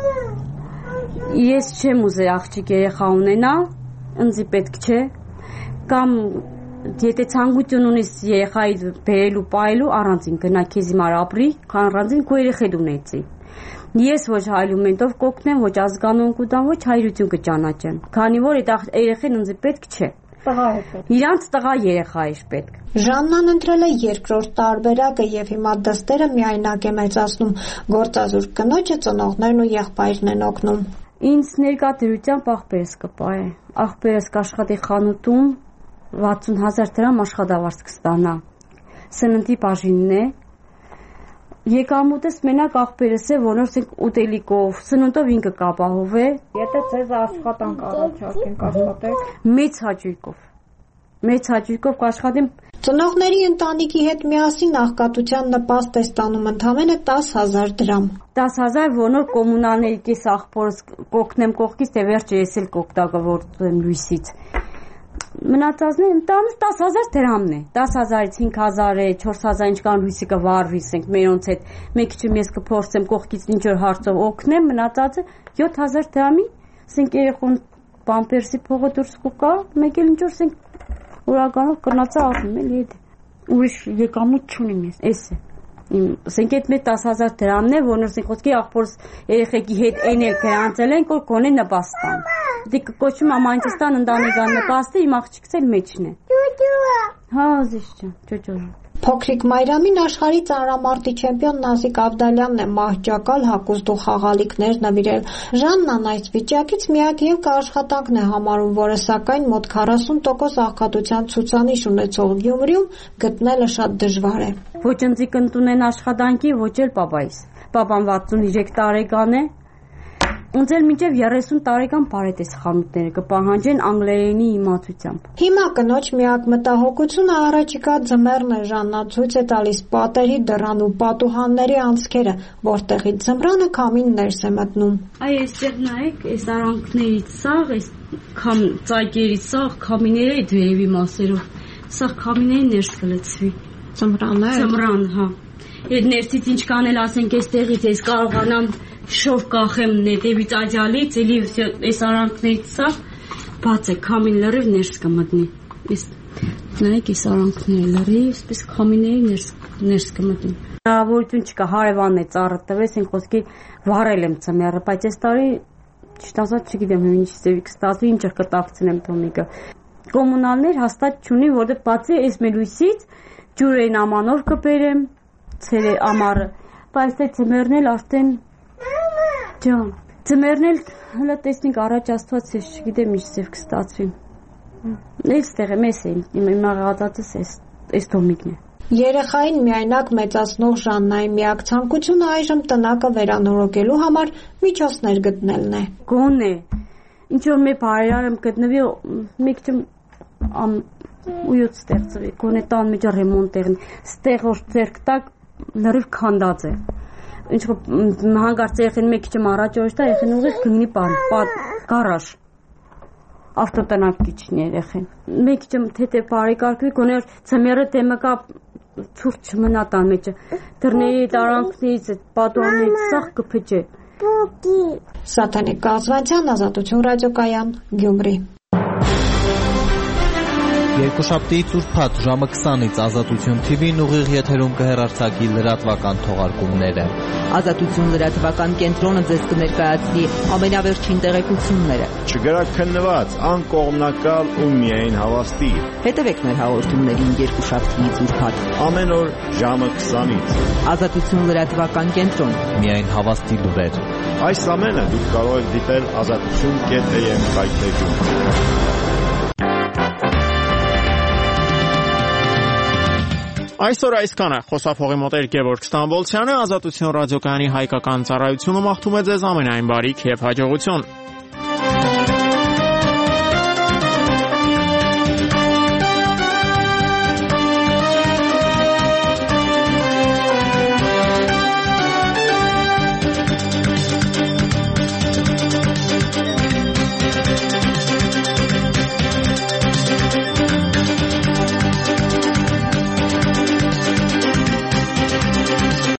Ես չեմ ուզել աղջիկ երեխա ունենա, ինձ պետք չէ, կամ եթե ցանկություն ունես երեխայի բերելու պայելու, առանձին գնա քեզ հիմար ապրի, քան առանձին քո երեխեդ ունեցի։ Ես ոչ հայլումենտով կօգնեմ, ոչ ազգանուն կուտամ, ոչ հայրություն կճանաչեմ, քանի որ այդ երեխեն ինձ պետք չէ։ Տղա է։ Իրանց տղա երեխա է պետք։ Ժաննան ընտրել է երկրորդ տարբերակը եւ հիմա դստերը միայնակ է մեծացնում, գործազուրկ կնոջը ծնողներն ու եղբայրն են օգնում։ Ինձ ներկա դրությամբ աղբերս կպահե։ Աղբերս կաշխատի խանութում վաթսուն հազար դրամ աշխատավարձ կստանա։ Սննդի բաժինն է։ Եկամուտս մենակ աղբերս է, որոնց ուտելիքով, սնունդով ինքը կապահովե։ Եթե ձեզ աշխատանք առաջարկենք աշխատեք, մեծ հաճույքով։ Մեծ հաճույքով կաշխատեմ։ Ծնողների ընտանիքի հետ միասին աղքատության նպաստ է ստանում ընդամենը տասը հազար դրամ։ տասը հազար, որոնց կոմունալների կես աղբորս կօգնեմ կողքից, թե վերջը ես էլ կօգտագործեմ լույսից։ Մնացածն ընդամենը տասը հազար դրամն է։ տասը հազարից հինգ հազար է, չորս հազար ինչքան լույսի կվարվի, ասենք մերոնց հետ մեկ քիչ ես կփորձեմ կողքից ինչ որ հարցով օգնեմ, մնացածը յոթ հազար դրամի, ասենք երեխուն պամպերսի փողը դուրս կուկա, մեկ էլ ինչ որ ասենք օրականով կնացա ասում էլ իդ ուրիշ եկամուտ չունիմ ես, էս է։ Իմ ասենք այդ մեկ տասը հազար դրամն է, որոնց ասենք խոսքի աղբորս երեխեքի հետ էնել գրանցել են, որ կոնե նպաստան։ Դե կոչում ամանցստան ընտանեկան նպաստը իմ աղջիկս էլ մեջն է։ Հա, զիշ ջոջո։ Փոքրիկ Մարիամին աշխարհի ծանրամարտի չեմպիոն Նազիկ Ավդալյանն է մահճակալ հագուստ ու խաղալիքներ նվիրել։ Ժաննան այս վիճակից միակ եւ կաշխատանքն է համարում, որը սակայն մոտ քառասուն տոկոս աղքատության ցուցանիշ ունեցող Գյումրիում գտնելը շատ դժվար է։ Ոչ ինձի կընտունեն աշխատանքի, ոչ էլ պապայիս։ Պապան վաթսուներեք տարեկան է։ Ինձ էլ մինչև երեսուն տարեկան բարետ էս խանութները կպահանջեն անգլերենի իմացությամբ։ Հիմա կնոջ միակ մտահոգությունը առաջիկա ձմեռն է։ Ժաննա ցույց է տալիս պատերի, դռան ու պատուհանների անցքերը, որտեղից ձմռանը քամին ներս է մտնում։ Այ այստեղ նայեք, այս արանքներից սաղ, այս քամ ծակերից սաղ քամիները այդ վերևի մասերով Սա քամիների ներս կլցվի։ Ծմրան է։ Ծմրան, հա։ Այդ ներսից ինչ կանել, ասենք, այստեղից ես կարողանամ շոր կախեմ նետևից աջալից, էլի այս արանքներից սա բաց է, քամին լրիվ ներս կմտնի։ Այս նայեք այս արանքները լրիվ, այսպես քամիների ներս ներս կմտնի։ Հնարավորություն չկա, հարևանն է ծառը տվեց, ինձ խոսքի վառել եմ ծմերը, բայց այս տարի ճիշտ ասած չգիտեմ ինչ ձևի կստացվի, ինչ կտակցնեմ Թոմիկը։ Կոմունալներ հաստատ չունի, որտեղ բացի այս մելույսից ջուրերին ամանոր կբերեմ, ցերը ամառը, բայց այդ ծմերն էլ արդեն ջան, ծմերն էլ հələ տեսնենք առաջ Աստված ես չգիտեմ ինչ ձև կստացվի։ Այստեղ եմ ես իմ իմ աղածածս էս էս Թոմիկն է։ Երեխային միայնակ մեծացնող Ժաննայի միակ ցանկությունը այժմ տնակը վերանորոգելու համար միջոցներ գտնելն է։ Գոնե ինչ որ մի բարերարում գտնվի մի քիչ ույուց ստեղծվի, գոնե տան մեջ ռեմոնտ եղնի, ստեղ որ ձերք տակ լրիվ քանդած է։ Ինչ որ հանգարց եղեն մի քիչ առաջ օրստա եղեն ուղիղ գնի բան, գարաժ։ Ավտոտնապկիչն երեխեն։ Մի քիչ թեթե բարեկարգվի, գոնե ծմերը դեմը կա ցուրտ չմնա տան մեջը։ Դռների տարանքներից, պատուհաններից սաղ կփճե։ Սաթանիկ Կազվանցյան, Ազատություն ռադիոկայան, Գյումրի։ Երկուշաբթի ծուրփաթ ժամը քսանից Ազատություն թի վին ուղիղ եթերում կհեռարձակի լրատվական թողարկումները։ Ազատություն լրատվական կենտրոնը ձեզ կներկայացնի ամենավերջին տեղեկությունները։ Չգրաքննված, անկողմնակալ ու միայն հավաստի։ Հետևեք մեր հաղորդումներին երկուշաբթի ծուրփաթ ամեն օր ժամը քսանից։ Ազատություն լրատվական կենտրոն, միայն հավաստի լուրեր։ Այս ամենը դուք կարող եք դիտել ազատություն կետ է եմ վայթեջում։ Այսօր այսքանը խոսափողի մոտ Գևորգ Ստամբոլցյանը, Ազատություն ռադիոկայանի հայկական ծառայությունը մաղթում է ձեզ ամենայն բարիք եւ հաջողություն։